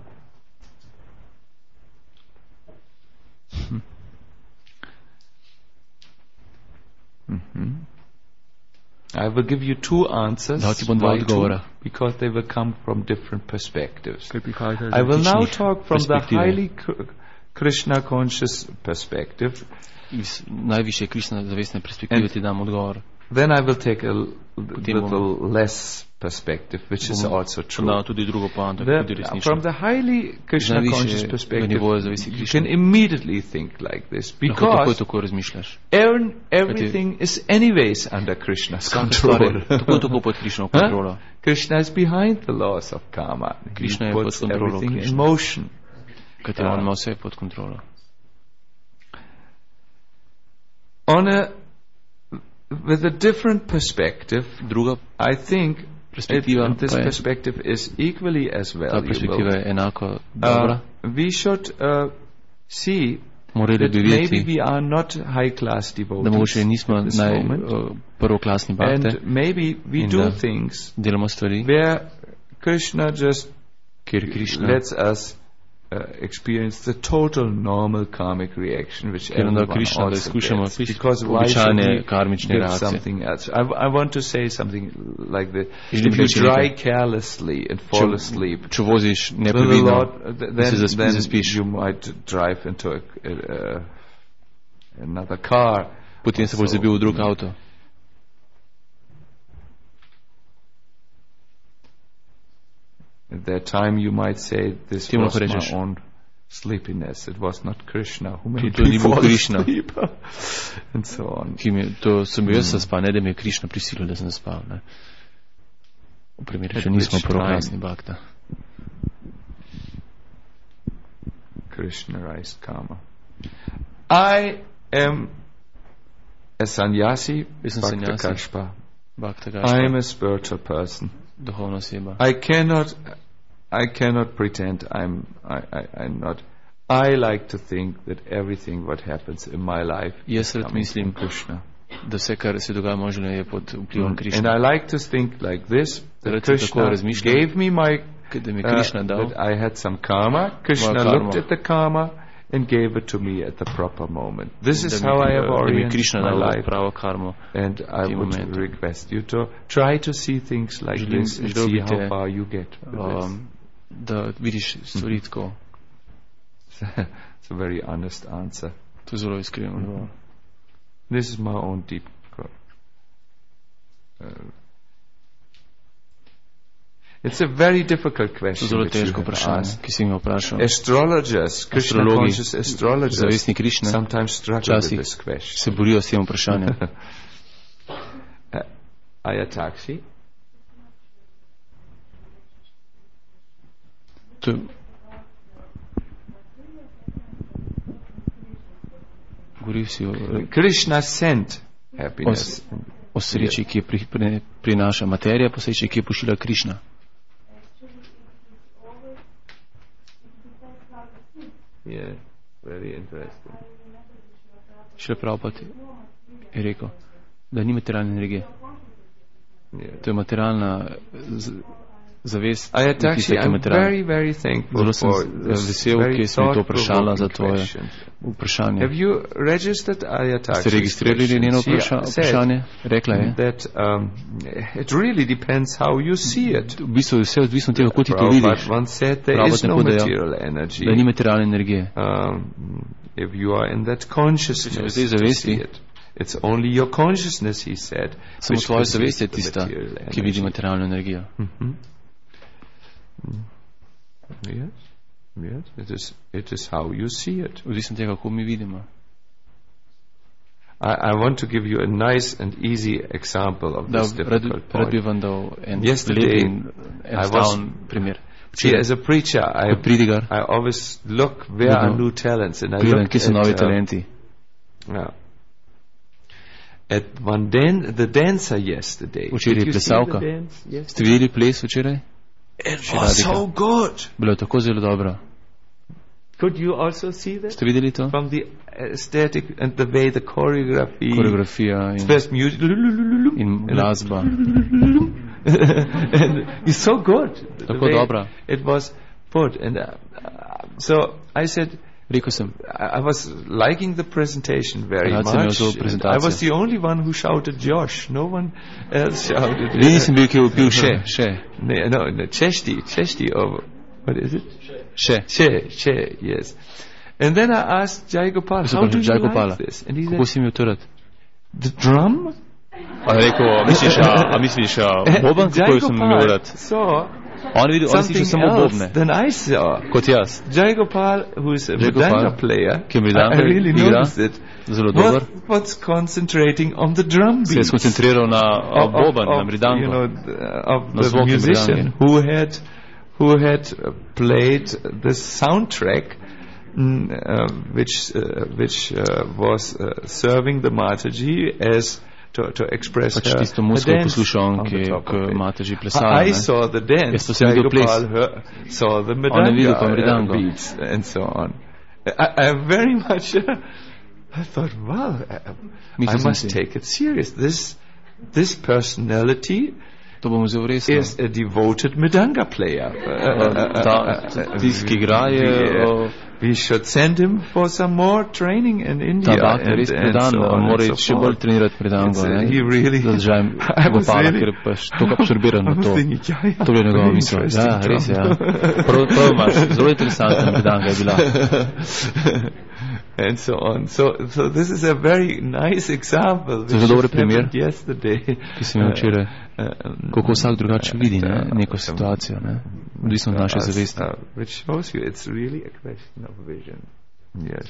Mm-hmm. I will give you two answers. Dal ti bom dva Why two? odgovora. Because they will come from different perspectives. Ker prihajajo iz I will now različnih talk from the perspektiv. highly Kr- Krishna conscious perspective. Iz najvišje Krišna zavestne perspektive ti dam odgovor. Then I will take a l- Potem bomo- little less perspective, which is Bomo also true. dal tudi drugo poanto, The- tudi resnično. from the highly Krishna najvišjega conscious perspective, nivoja zavesti you Krishne. can immediately think like this, Lahko takoj because tako razmišljaš. ev- everything is anyways under Krishna's Vsaka stvar control. je tako tako pod Krišno kontrolo. Huh? Krishna is behind the laws of karma. Krishna He je pod puts kontrolo everything in Krishne. motion. Katero on ima vse pod kontrolo. On a with a different perspective, Druga I think it, perspektiva and this pa je, perspective is equally as ta perspektiva valuable. je enako dobra. Uh, we should uh, see Morali that bi maybe videti, we are not high-class da devotees mogoče nismo at this naj moment, uh, prvoklasni bakte, and maybe we in do da things delamo stvari, where Krishna just kjer Krišna, lets us uh, experience the total normal karmic reaction, which kjer onda everyone Krišna, da also izkušamo gets. čisto Because why should običajne we karmične give reakcije. something else? I, I want to say something like this. Želim If you reči drive nekaj. carelessly and fall Če, asleep, če voziš then, the neprevidno, Lord, uh, th- da se then, zasp- then zaspiš, you might drive into a, a, a, another car. potem se boš So, zabil v drug avto. At that time you might say, this Ti mu was lahko rečeš, my own sleepiness. It was not Krishna who to, made to me ni bil fall Krišna, asleep. And so on. ki mi, to sem bil jaz zaspal, ne da mi je Krišna prisilil, da sem zaspal. Ne. V primeru, če At nismo which prvoklasni bakta. Krishna-ized karma. I am a sannyasi, Jaz sem Bhakta sannyasi. Kashpa. Bakta I am Gašpa, a spiritual person. duhovna oseba. I cannot, I cannot pretend I'm, I, I, I'm not. I like to think that everything what happens in my life Jaz is rad coming mislim, from Krishna. da vse, kar se dogaja v mojem življenju, je pod vplivom And Krišne. I like to think like this, that Rad se tako Krishna razmišljam, gave me my, da mi je uh, Krišna dal, that I had some karma. Krishna karmo. looked at the karma and gave it to me at the proper moment. This is da mi, how I have da mi je oriented Krišna my dal life. pravo karmo. And I Tim would momentu. request you to try to see things like Želim- this and želel see bi how te, far you get with this. Um, da vidiš stvari tako. It's a very honest answer. To je zelo iskreno. Mm-hmm. This is my own deep. Uh, it's a very difficult To je question zelo which you težko have vprašanje, asked. ki si mi vprašal. Astrologers, Krishna Astrologi, conscious astrologers, zavestni Krišne, sometimes struggle with včasih this question. se borijo s tem vprašanjem. uh, Ayataxi, To je, govoril si o, Krishna sent happiness. o sreči, ki je pri, pri, prinaša materija, po sreči, ki je pošilja Krišna. Yeah, very interesting. Šele prav pa ti je rekel, da ni materialne energije. Yeah. To je materialna z, zavest in tiste, ki materialne. Zelo sem vesel, ki si mi to vprašala za tvoje vprašanje. Ste registrirali njeno vprašanje? Rekla je. That, um, it really depends how you see it. V bistvu je vse odvisno od tega, kako ti to vidiš. Prabhupada ne podajo, da ni materialne energije. Um, if you are in that consciousness to see it. It's only your consciousness, he said. Samo tvoja zavest je tista, ki vidi materialno energijo. Mm-hmm. Yes, yes, it is, it is how you see it. Odvisno tega, kako mi vidimo. I, I want to give you a nice and easy example of this da, difficult rad, rad bi vam dal en lep in enostaven primer. See, as a preacher, I, I always look where are new talents, and I look at, uh, yeah, at one dan- the dancer yesterday. Did you see the dance yesterday? It was so good. Bilo tako zelo dobro. Could you also see that? Ste videli to? From the aesthetic and the way the choreography. Koreografija in first music in glasba. It's so good. Tako dobra. It was put, and uh, so I said, Rekel sem, I was liking the presentation very much. I was the only one who shouted Josh. No one else shouted. Vi nisem bil, ki je bil še, še. No, no, Cheshti, Cheshti, or what is it? Še. Še, še, yes. And then I asked Jai Gopal, how do you like this? And he Kako si imel to rad? The drum? A rekel, misliš, a misliš, boben, kako sem imel rad? So, on videl, on si samo bobne. Then I saw. Kot jaz. Jai Gopal, who is a Mridanga player, ki Mridanga I really igra, noticed it. Zelo dober. What's concentrating on the drum beats. Se je skoncentriral na boben, na Mridango. You know, of the musician who had, who had played the soundtrack, mm, uh, which, uh, which uh, was uh, serving the Mataji as To, to express pač her, tisto musko poslušal, ki k Mataji plesala. I saw the dance. Jaz to sem videl ples. Her, saw the Mridanga beats and so on. I, I very much, uh, I thought, wow, I, I must take it serious. This, this personality is a devoted Mridanga player. Tisti, ki igra je... We should send him for some more training in India. Ta bak je res predan, mora iti še bolj trenirati Mridango. He really... Zadržajem Gopala, ker je pač toliko absorbiran na to. To bi njegova misel. Ja, res je, ja. Prav, prav imaš, zelo interesantna Mridanga je bila. And so on. So, so this is a very nice example. Zelo dober primer, yesterday. Ki sem imel včeraj. Kako vsak drugače vidi, ne, neko situacijo, ne, odvisno od naše zavesti. Uh, which shows you it's really a question of vision. Yes.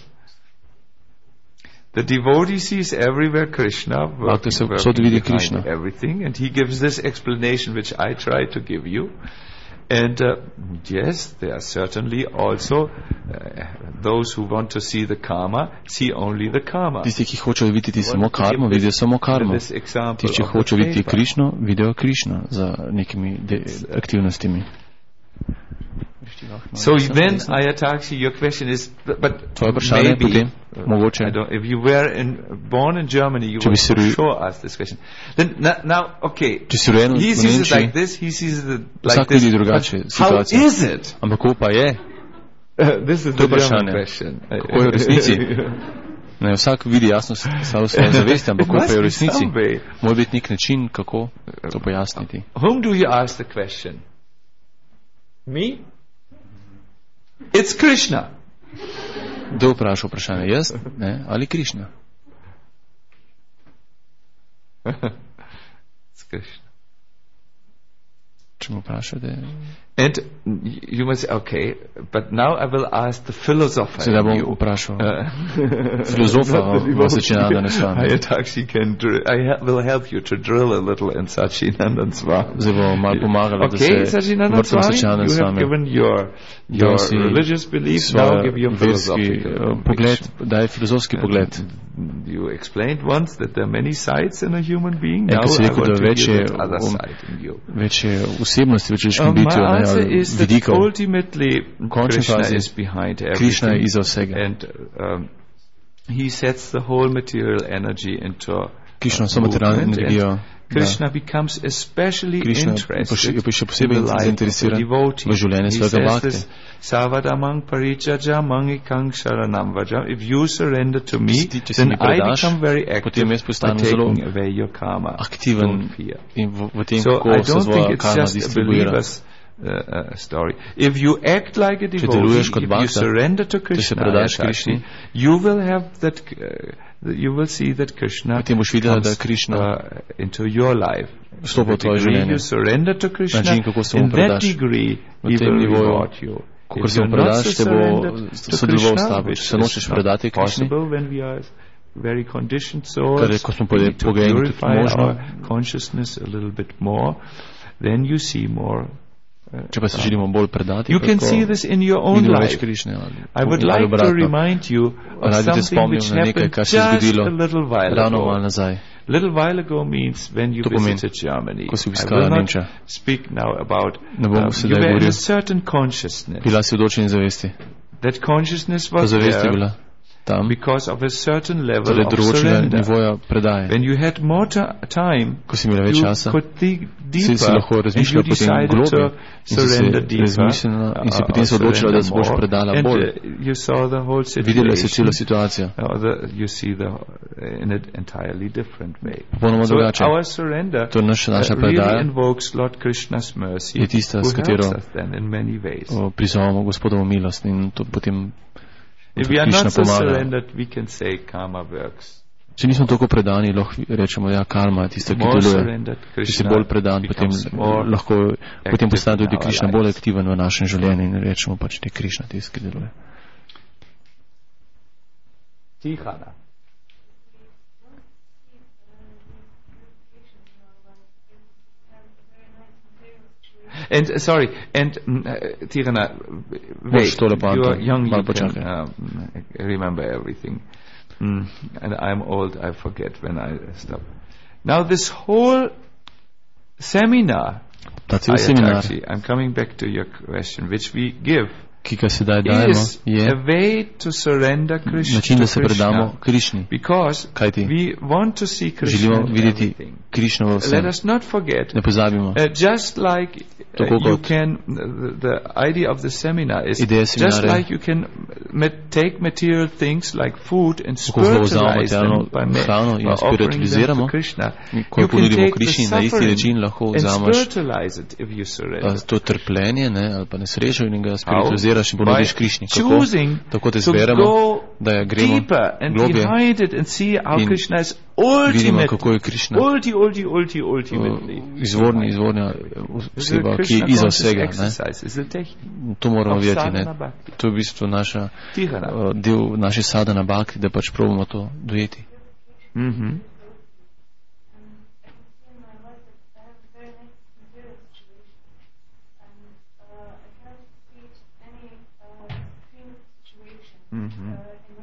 The devotee sees everywhere Krishna working, working behind everything, and he gives this explanation which I try to give you. And uh, yes, there are certainly also uh, those who want to see the karma, see only the karma. Tisti, ki hočejo videti samo karmo, vidijo samo karmo. Tisti, ki hočejo videti Krišno, vidijo Krišno za nekimi aktivnostimi. So then, Ayataksha, your question is, but maybe, uh, I don't, if you were in, born in Germany, you would for sure ask this question. Then now, now okay, he sees it like this, he sees it like this. How is it? Uh, this is the German question. Kako je v resnici? Ne, vsak vidi jasno samo svojo zavest, ampak kako je v resnici? Mora biti nek način, kako to pojasniti. Whom do you ask the question? Me? It's Krishna. Kdo vpraša vprašanje? Jaz? Ne? Ali Krishna? It's Krishna. Če mu vprašate... And you must say, okay, but now I will ask the philosopher. Sedaj bom vprašal filozofa v Sachinandana Swami. Ayataksha can drill, I will help you to drill a little in Sachinandana Swami. Zdaj bom malo pomagala, da se okay, Sachinandana Swami, you have given your, your religious belief, now give your philosophical pogled, daj filozofski pogled. You explained once that there are many sides in a human being, now I want to hear that other side in you. Večje vsebnosti v človeškem bitju, is that ultimately Krishna is behind everything, iza vsega. And um, he sets the whole material energy into Krishna samo materialno energijo Krishna becomes especially Krishna interested je pa še posebej in the life zainteresiran of the devotee. v življenje He svojega says bhakte. this, Savadamang parijaja mangikang sharanam vajam. If you surrender to me, Če se then mi I predaš, become very active potem jaz by postanem zelo taking away your karma. aktiven Don't fear. in v, v tem, So I kako se don't think svoja it's karma just a distribuira. believer's uh, uh, story. If you act like a devotee, deluješ if kot you bhakta, surrender to če se Krishna, predaš Yatashi, Krišni, you will have that. Uh, you will see that Krishna potem boš videla, da comes Krishna uh, into your life. vstopa v The tvoje degree življenje. you surrender to Krishna, Način, kako se mu in that predaš. degree V he tem will nivoju, reward you. Kakor If se mu you're not predaš, so te bo surrendered to sodeloval s Krishna, tabo. which Če se nočeš is predati not Krišni, possible when we are very conditioned kar je, souls, ko smo we need to pogojeni, tudi purify možno. our consciousness a little bit more, then you see more. Uh, Če pa se želimo bolj predati, you can kako see this in your own vidimo več life. Krišne. Ali, I would ali like to obratno. remind you of Rad bi te something spomnil which na nekaj, happened kar se je just zgodilo a little while ravno malo ago. nazaj. Little while ago means when you To pomeni, visited Germany. ko si I obiskala will not Nemčjo. speak now about Ne bom uh, sedaj you were in govoril. a certain consciousness. Bila si v določeni zavesti. That consciousness Ta was zavest je there bila tam, because of a certain level zaradi of določenega surrender. nivoja predaje. When you had more ta- time, Ko si imela več you časa, could think si, deeper, si lahko and you razmišljala potem decided globlje to in si se surrender deeper, razmišljala in si uh, potem se or odločila, da surrender se boš more, predala and bolj. uh, you saw the whole Videla si celo situation. situacijo. Uh, the, you see the uh, in an entirely different way. Popolnoma So drugače. our surrender To naša, naša uh, really predaja invokes Lord Krishna's mercy, je tista, who s katero helps us then in many ways. o, prizovemo Gospodovo milost in to potem If we are Krishna not so pomaga. surrendered, we can say karma works. Če nismo toliko predani, lahko rečemo, ja, karma je tista, ki More deluje. surrendered, Če si Krishna bolj predan, potem becomes more lahko potem active postane in tudi our Krišna lives. bolj aktiven v našem življenju in rečemo pač, da je Krišna tista, ki deluje. Tihana. And uh, sorry, and mm, uh, Tirana, wait, tole pa, you are Anton, young, malo you can počakaj. um, remember everything. Mm, and I'm old, I forget when I stop. Now this whole seminar, Ta cel seminar, Ayataji, I'm coming back to your question, which we give, ki ga sedaj dajemo, is je a way to surrender Krishna, način, da to se predamo Krishna. Krišni. Because Kajti we want to see Krishna želimo in videti everything. Krišno v Let vsem. us not forget, Ne pozabimo. uh, just like uh, Tako you kot can, the, the idea of the seminar is ideja just seminarja, like you can ma- take material things like food and kako lahko vzamemo spiritualize them materialno by, ma- hrano in by jo offering them spiritualiziramo, to Krishna. ko You jo can ponudimo take the Krišni, na isti suffering način lahko and vzameš spiritualize it if you surrender. a, to trpljenje, ne, ali pa nesrečo in ga spiritualiziraš in By ponudiš Krišni. Kako? choosing Tako da to izberemo, go da je gremo deeper and globje behind it and see how in Krishna is vidimo, ultimate, kako je Krišna ulti, ulti, ulti, ultimately. izvorni, izvorna oseba, ki je iza vsega. Ne. To moramo vedeti. Ne. To je v bistvu naša, uh, del naše sadhana bhakti, da pač probamo to dojeti. Mm-hmm. Mm-hmm.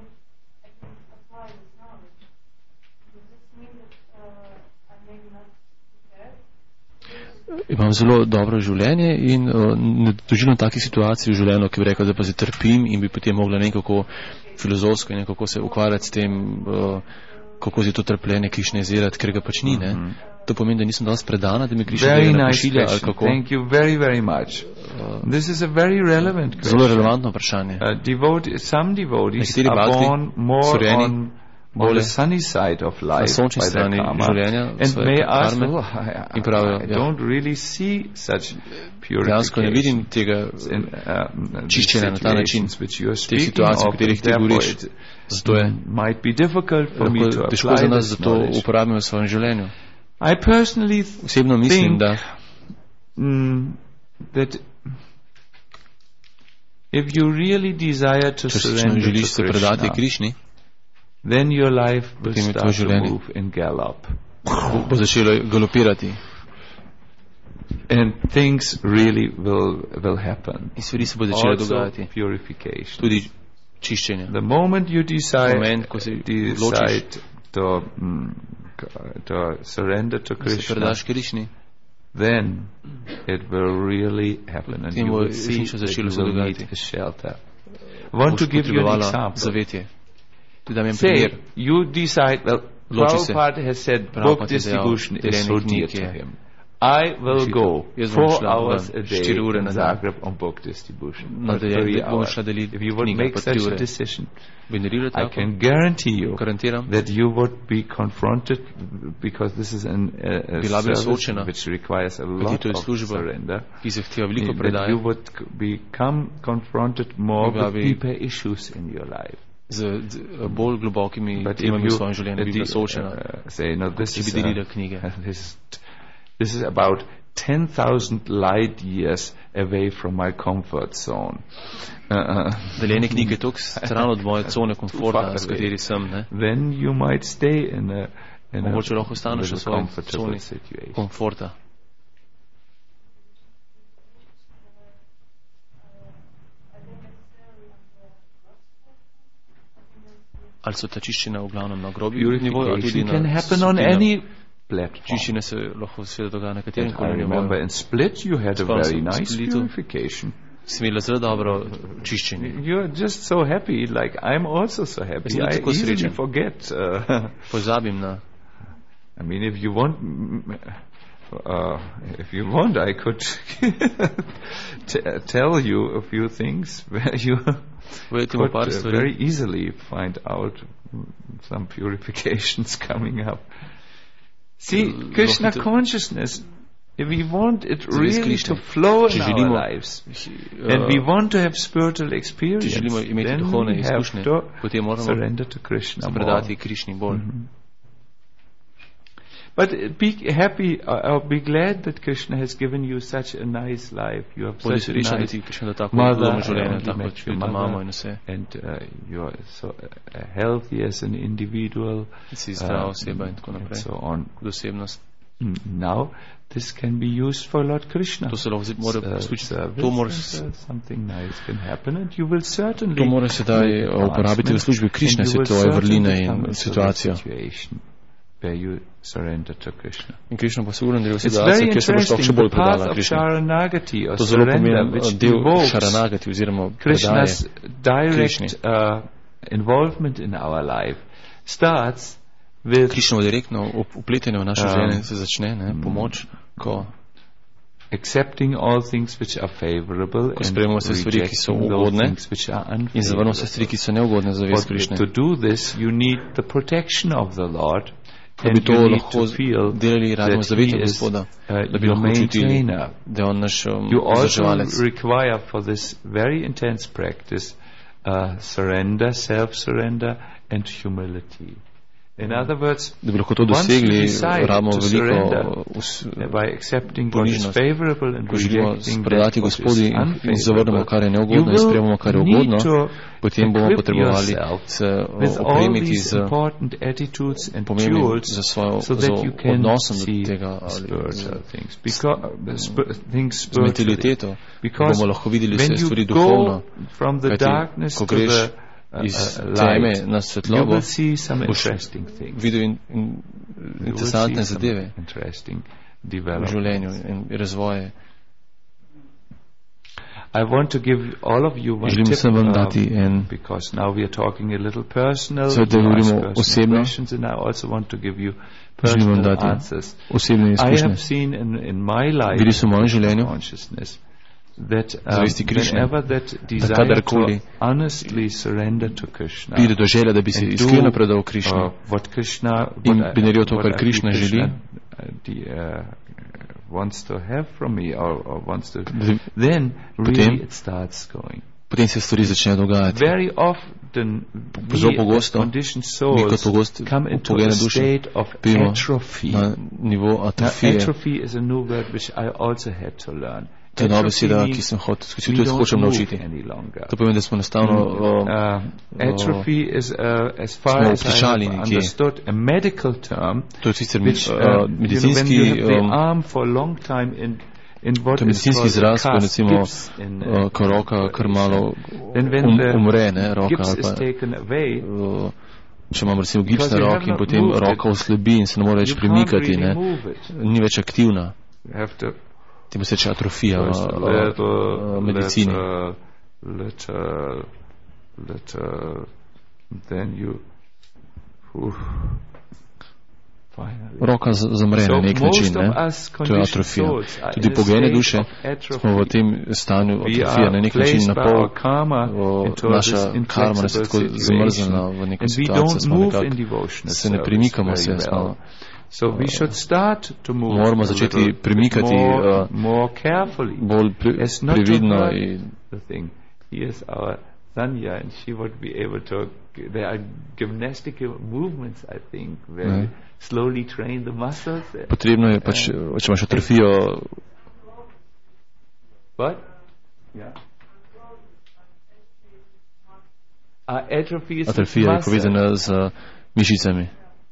Imam zelo dobro življenje in uh, ne doživljam takih situacij v življenju, ki bi rekel, da pa se trpim in bi potem mogla nekako filozofsko in nekako se ukvarjati s tem, uh, kako si to trpljenje krišnizirati, ker ga pač ni. Ne? To pomeni, da nisem dosti predana, da mi Krišna tega ne pošilja ali kako. Thank you very, very much. Uh, This is a very relevant question. Zelo relevantno vprašanje. Uh, devote, some devotees Nekateri are bhakti born more sorjeni on, on the sunny side of na life sončni by their strani karma življenja, and svoje may ask, karme, oh, I, in pravijo, I ja, don't really see such dejansko ne vidim purification tega in uh, čiščenja na ta način, situations which you are teh speaking situacij, o of, katerih and ti therefore govoriš. it Zato je might be difficult for me to lahko težko apply za nas, this da to knowledge. uporabimo v svojem življenju. I personally Osebno mislim, think da mm, that if you really desire to če resnično surrender želiš to se predati Krishna, Krišni, then your life will potem je start tvoje to življenje move in gallop. bo, bo začelo galopirati And things really will will happen. in stvari se bo začele Also dogajati. purification. Tudi čiščenje. The moment you decide, Moment, ko se decide odločiš, to, mm, to surrender to da se Krishna, predaš Krišni, then it will really happen and Potem you bo will see resnično that začelo you se will need dogajati. a shelter. I want to boš give you an potrebovala example. zavetje. Tudi dam en Say primer. you decide, well, Prabhupada has said book distribution is so dear to him. I will go four hours a day in Zagreb on book distribution. For three hours. If you would make such a decision, I can guarantee you that you would be confronted, because this is an, a, a service which requires a lot of surrender, that you would become confronted more with deeper issues in your life. Z, z bolj globokimi temami v svojem življenju bi bila soočena, če bi delila knjige. This is about ten thousand light years away from my comfort zone. Deljenje knjige je toliko stran od moje cone komforta, s kateri sem. Ne? Then you might stay in a, in Mogoče lahko ostaneš v svojem coni komforta. Ali so ta čiščenja v glavnem na grobju nivoju, ali tudi na stopinah? Čiščenje se lahko seveda dogaja na katerem koli nivoju. I remember in Split you had a very nice purification. Si imela zelo dobro čiščenje. You're just so happy, like I'm also so happy. I easily forget. Uh, Pozabim na. I mean, if you want... Uh, if you want, I could t tell you a few things where you could uh, very easily find out some purifications coming up. See, Krishna consciousness, if we want it really to flow in our lives, and we want to have spiritual experience, then we have to surrender to Krishna more. Mm-hmm. But be happy, uh, be glad that Krishna has given you such a nice life. You have such a nice mother, mother and uh, you are so uh, healthy as an individual, uh, and so on. Now, this can be used for Lord Krishna. Uh, service, uh, something nice can happen, and you will certainly to mora sedaj uporabiti v službi Krishna, se to je vrlina in situacija. Where you surrender to Krishna. In Krishna pa sigurno gre v situacijo, kjer se boš lahko še bolj predala Krishna. To je zelo pomemben del Sharanagati oziroma Krishna's direct uh, involvement in our life starts with Krishnovo direktno upletanje v naše življenje se začne, ne, pomoč, ko accepting all things which are favorable ko sprejmemo vse stvari, ki so ugodne in zavrnemo vse stvari, ki so neugodne za vest Krishne. To do this you need the protection of the Lord. Da bi to lahko delali radimo zavetja Gospoda, da bi lahko čutili, da je on naš vzdrževalec. You also require for this very intense practice uh, surrender, self-surrender and humility. In other words, da bi lahko to dosegli, rabimo veliko ponižnost. Ko želimo predati Gospodi in zavrnemo, kar je neugodno, in sprejemamo, kar je ugodno, potem bomo potrebovali se opremiti z pomembnim za svojo odnosom do tega ali z mentaliteto, da bomo lahko videli vse stvari duhovno, kajti ko greš iz teme na svetlobo, boš videl in, in, interesantne zadeve v življenju in razvoje. I want to give all of you one tip, uh, because now we are talking a little personal. So da govorimo osebno. And I also want to give you personal answers. I have seen in, in my life consciousness that um, whenever that desire to honestly surrender to Krishna pride do želje, da bi se iskreno predal Krishnu uh, what Krishna, in bi naredil to, kar Krishna želi, wants to have from me or, or wants to, then really it starts going. Potem se stvari začnejo dogajati. Very often we as conditioned souls come into a state of atrophy. Na nivo atrofije. Now, atrophy is a new word which I also had to learn. To je nova beseda, ki sem tudi hočem naučiti. To pomeni, da smo enostavno atrophy is as far as I have understood a medical term which medicinski arm for a long time in in what is izraz, ko recimo ko roka kar malo umre, ne, roka ali pa če imamo recimo gips na roki in potem roka oslebi in se ne more več premikati, ne, ni več aktivna. Temu se reče atrofija v medicini. Let, uh, let, uh, then you, uh, roka zamre na nek način, ne? To je atrofija. Tudi pogojene duše smo v tem stanju atrofije na nek način na pol, naša karma nas je tako zamrznjena v neko situacijo, smo nekako, se ne premikamo se, smo So we should start to move. Moramo začeti premikati more, uh, more carefully. Bolj pri, previdno in the thing. Here's our Sanya, and she would be able to. There are gymnastic movements, I think, where ne. slowly train the muscles. Potrebno je pač, če imaš atrofijo. What? Yeah. Uh, atrophy is Atrofija je povezana z mišicami.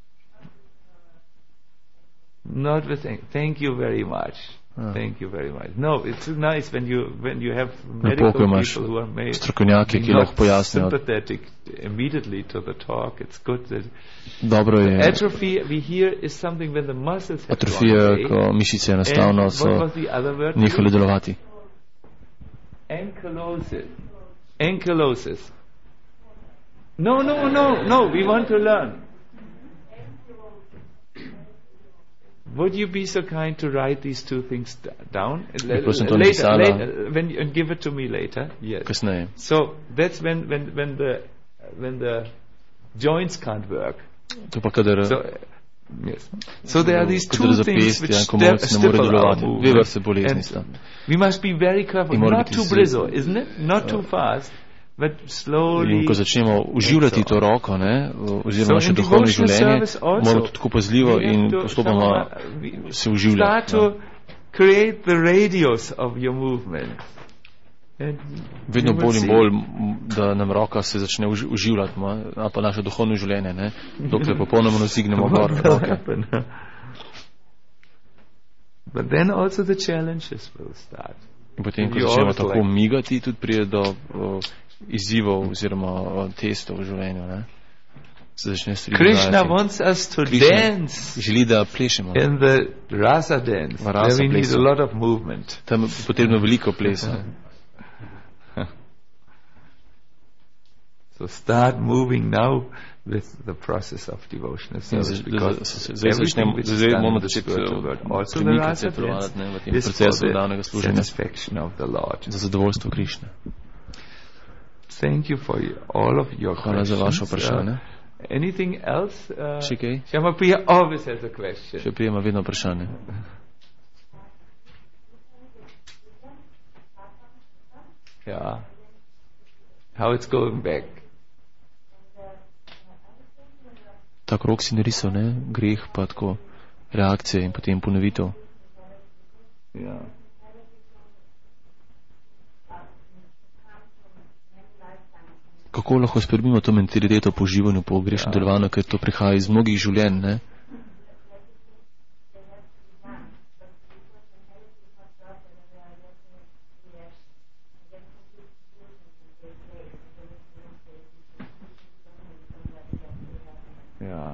Not with thank you very much. Ah. Thank you very much. No, it's nice when you when you have medical people who are made strokovnjaki, ki lahko pojasnijo. Sympathetic immediately to the talk. It's good that dobro je. Atrophy we hear is something when the muscles have atrofija, ko mišice enostavno so nehale delovati. Ankylosis. Ankylosis. No, no, no, no. We want to learn. Would you be so kind to write these two things d- down L- later, later when you, and give it to me later? Yes. Kasneje. So that's when when when the when the joints can't work. To pa kadar so, uh, yes. So there are these two things which step, stifle our movement. We must be very careful, not too brittle, isn't it? Not too fast. In ko začnemo uživljati to roko, ne, oziroma naše duhovno življenje, moramo tudi tako pazljivo in postopoma se uživljati. Vedno bolj in bolj, da nam roka se začne uživljati, ali pa naše duhovno življenje, ne, dokler popolnoma nasignemo gor roke. But then also the challenges will start. In potem, ko začnemo tako migati, tudi pride do uh, izzivov oziroma testov v življenju, ne? Se začne stvari dogajati. Krishna wants us to Krishna dance želi, da plešemo. In the rasa dance. V rasa we plesu. Need a lot of movement. Tam je potrebno veliko plesa. So start moving now with the process of devotional service. Because everything which is done in the spiritual world, also the rasa dance, is for the satisfaction of the Lord. Za zadovoljstvo Krishne. Thank you for all of your Hvala za vaše vprašanje. Uh, anything else? Uh, Še kaj? Shama Priya always has a question. Še Priya ima vedno vprašanje. Yeah. How it's going back? Ta krog si narisal, ne? Greh, pa tako reakcije in potem ponovitev. Ja. Kako lahko spremenimo to mentaliteto po uživanju, po grešnem delovanju, ker to prihaja iz mnogih življenj, ne? Ja.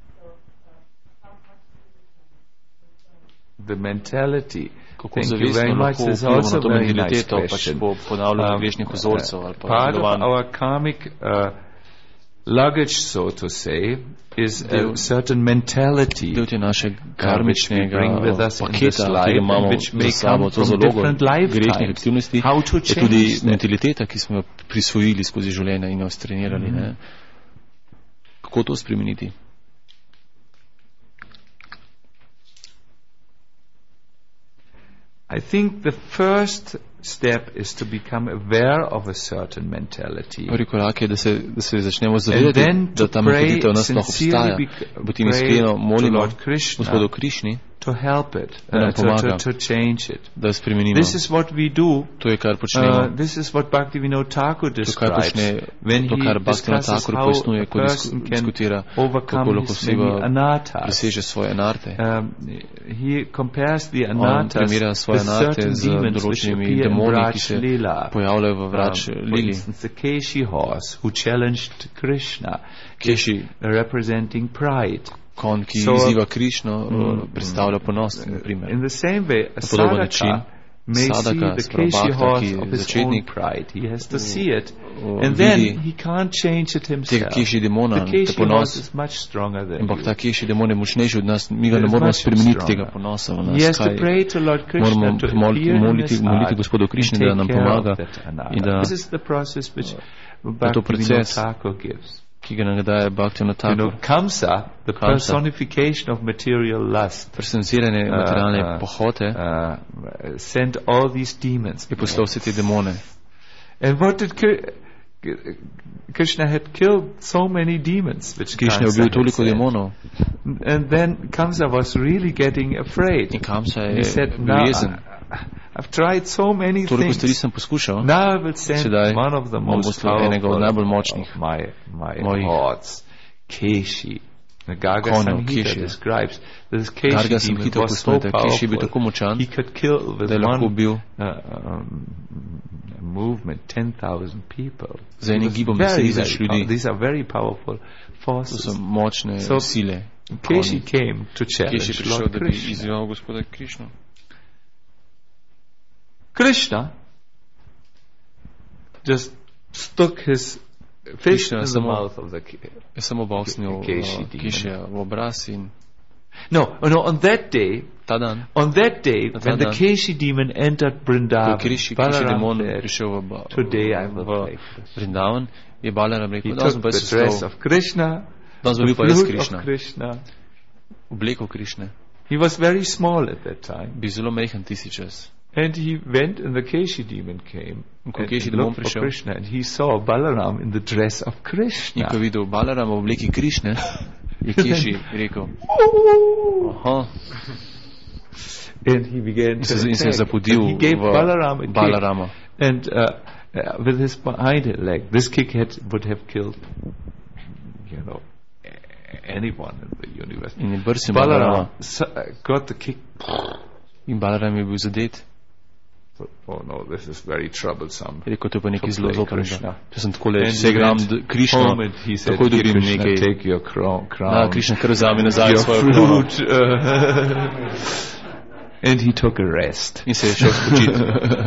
The mentality. Kako zavestno lahko vplivamo na to mentaliteto, pač po ponavljanju grešnih vzorcev ali pa part of our karmic uh, luggage, so to say, is a certain mentality del te naše karmičnega paketa, ki ga imamo za sabo, to zalogo grešnih aktivnosti, je tudi mentaliteta, ki smo jo prisvojili skozi življenje in jo strenirali. Ne? Kako to spremeniti? I think the first step is to become aware of a certain mentality. Prvi korak je, da se, da se začnemo zavedati, da ta mentaliteta v nas lahko obstaja. Potem iskreno molimo Gospodu Krišni, to help it, uh, to, to, to change it. Da spremenimo. This is what we do. To je, kar počnemo. Uh, this is what Bhaktivinoda Thakur describes počne, when to, he discusses how a person can overcome his many anatas. Um, he compares the anatas with certain demons which appear in Vraj Lila. Um, for instance, the Keshi horse who challenged Krishna, Keshi representing pride. Kon, ki so, izziva Krišno, mm, predstavlja ponos, na primer. In the same way, a sadhaka may Sadaka, see the Keshi horse of his own pride. He has to see it. And then he can't change it himself. The Keshi horse is much stronger than you. He has to pray to Lord Krishna to appear in his heart and take care of that anatta. This is the process which Bhaktivinoda Thakur gives. You know, Kamsa, the personification of material lust, uh, uh, uh, sent all these demons. And what did Krishna had killed so many demons, which Krishna Kamsa had and then Kamsa was really getting afraid. He said, "Now I've tried so many things. Now I will send one of the most powerful of my my hordes, Keshi." The Garga Samhita describes this Keshi demon was so powerful he could kill with one uh, um, movement ten thousand people. Very, very these are very powerful forces. So Keshi came to challenge Lord Krishna. Krishna just stuck his fist in the mouth of the Keshi demon. No, no, on that day, on that day, when the Keshi demon entered Vrindavan, Balaram said, "Today I will play Krishna." He took the dress of Krishna, the flute of Krishna. He was very small at that time. And he went and the Keshi demon came and he looked for Krishna and he saw Balaram in the dress of Krishna. And he began to attack. And he gave Balaram a kick. And uh, uh, with his behind leg, this kick had, would have killed, you know, anyone in the universe. Balaram got the kick. Oh no, this is very troublesome. Rekel, to pa nekaj zelo zoprnega. Če sem tako le segram Krishna, tako dobim nekaj. Take your crown. Da, Krishna kar vzame nazaj svojo krono. And he took a rest. In se je šel spočiti.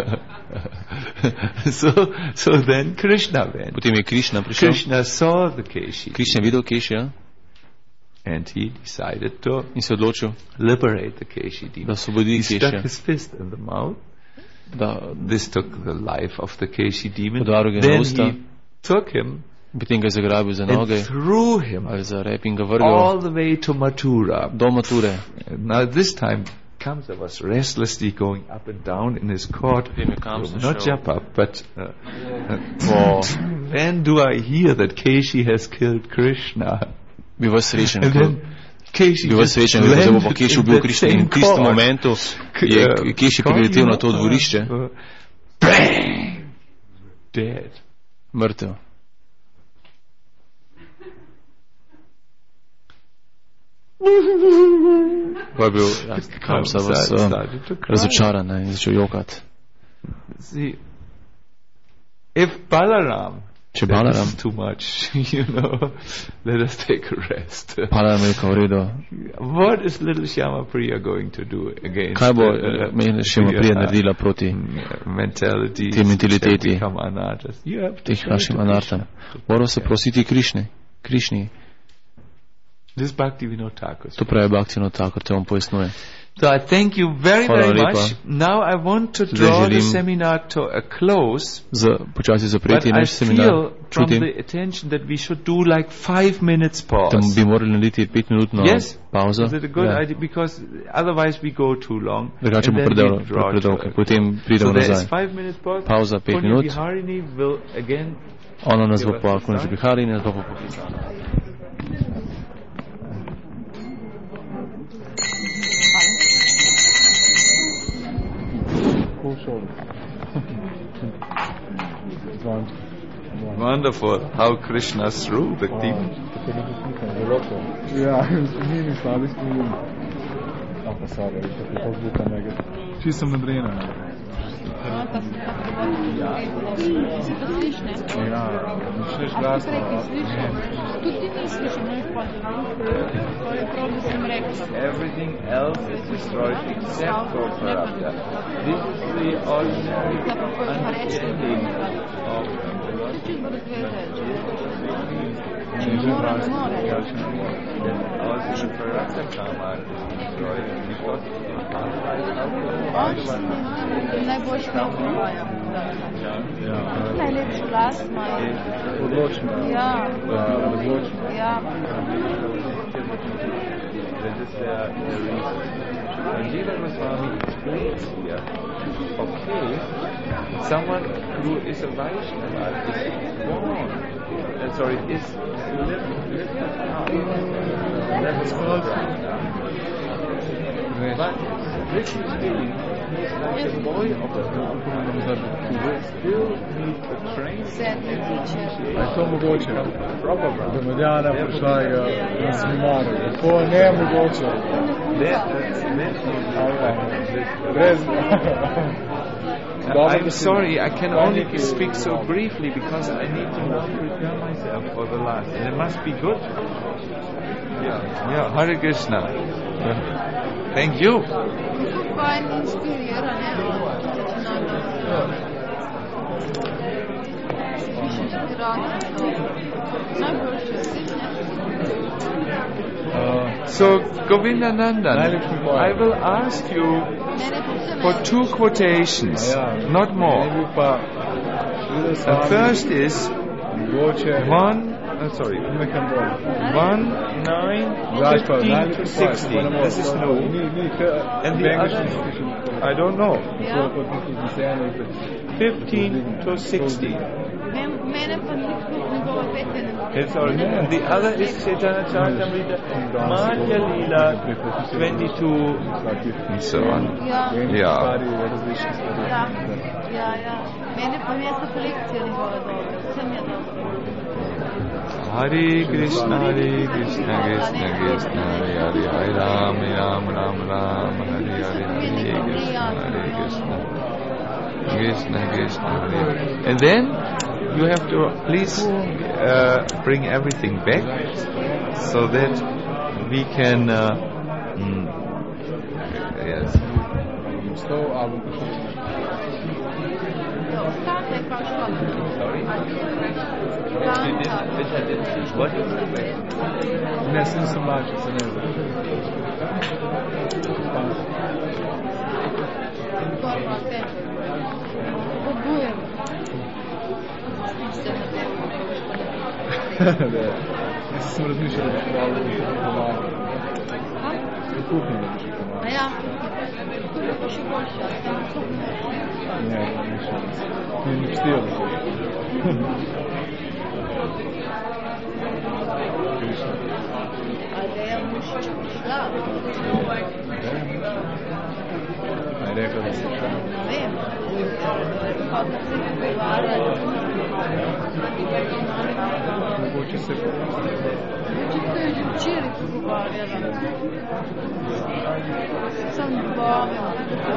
so, so then Krishna went. Potem je Krishna prišel. Krishna saw the Keshi. Krishna videl Keshija. And he decided to in se odločil liberate the Keshi demon. Da osvobodi Keshija. He stuck his fist in the mouth. Da, this took the life of the Keshi demon. Then he took him and threw him all the way to Mathura. Now this time Kamsa was restlessly going up and down in his court. Not jump up, but uh, uh, when do I hear that Keshi has killed Krishna? And then Keshi bil srečen, da bo pa Keši ubil Krishna in v tistem momentu je Keši priletel na to dvorišče. Dead. Mrtev. Pa je bil Kamsa vas razočaran in začel jokati. See, if Balaram Če Balaram too much, you know, let us take a rest. Balaram je rekel, v redu. What is little Shyama Priya going to do against Kaj bo uh, uh, Shyama Priya naredila proti te mentaliteti, teh našim anartam? Moram se prositi Krišni. Krišni. This Bhaktivinoda Thakur. To pravi Bhaktivinoda Thakur, te on pojasnjuje. So I thank you very, very much. Now I want to draw the seminar to a close. But I feel from the attention that we should do like five minutes pause. Yes? Is it a good idea? Because otherwise we go too long. And then we draw to a So there is five minutes pause. Kunya Biharini will again Ona nas bo pa Kunya Biharini nas bo pa poklicala. Wonderful how Krishna threw the demon. Yeah, meaning Sadis to you. Čisto nadrejeno. Si to sliš, ne? Ja, sliš glasno. Tudi ti ne sliš, moj podlog. To je prav, da sem rekla. Everything else is destroyed except for Parapta. This is the ordinary understanding of also the Parapta karma is destroyed because najboljši nakupajo. Najlepši glas imajo. Odločno. Ja. Odločno. Ja. That is the, the reason. And Jiva Goswami explains here, okay, someone who is a Vaishnava is born, uh, sorry, is living that's called but this being is like a boy of a who will still need a train a je to mogoče, da Madjana prišla na seminar, to ne je mogoče. I'm sorry, I can only speak so briefly because I need to now prepare myself for the last. And it must be good. Yeah, yeah. Hare Krishna. Yeah. Thank you. Uh, so, Govinda Nandan, I will ask you for two quotations, not more. The first is one, uh, sorry, one, nine, fifteen to sixteen. This is no. And the other, I don't know. Fifteen to sixteen. It's all, and the other is Chaitanya Charitamrita, Madhya Leela, twenty-two, and so on. Yeah. Yeah. Yeah, yeah. Hare Krishna, Hare Krishna, Krishna Krishna, Hare Hare, Hare Ram, Ram Ram Ram, Hare Hare, Hare Krishna, Hare Krishna, Krishna Krishna, Hare. And then you have to please uh, bring everything back so that we can. Uh, mm, yes. Sorry. What is it? Nesem se mače, se ne zna. Obujem. Jaz sem razmišljal, da bi dal nekaj pomagati. V kuhinji bi še pomagati. A ja, to je pa še boljše. Ne, ne, še ne. Ni pstil. A da je mušič prišla? Ne, rekla, da se šla. Ne vem. Pa da se pogovarjali. Mogoče se pogovarjali. Mogoče se je že včeraj pogovarjala. Sem dvomil.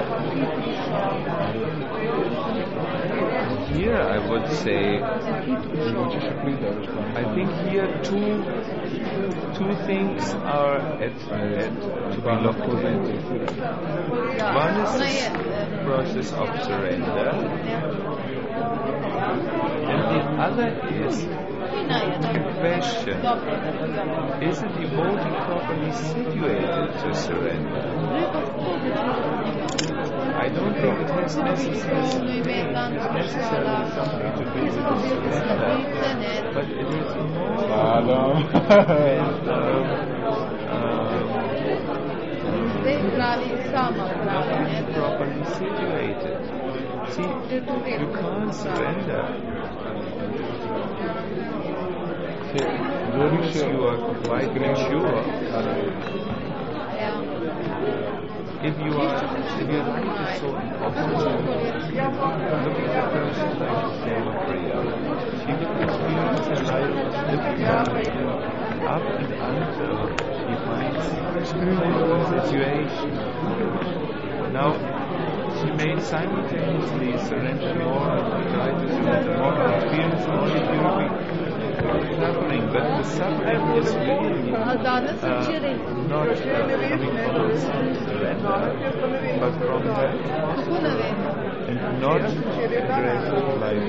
Here I would say, I think here two two things are at, at to be looked into. One is the process of surrender, and the other is the question: is a devotee properly situated to surrender? I don't think it has necessarily, necessarily something to do with the surrender, but it is more and, um, um, properly situated. See, you can't surrender once you are quite mature. If you are, if your life is so impossible, look at a person like Samapriya. She would experience a life of difficulty up and until she finds a situation. Now, she may may simultaneously surrender more arthritis, more experience of security, suffering, but the suffering is really uh, not uh, coming from surrender, but from that, and not aggressive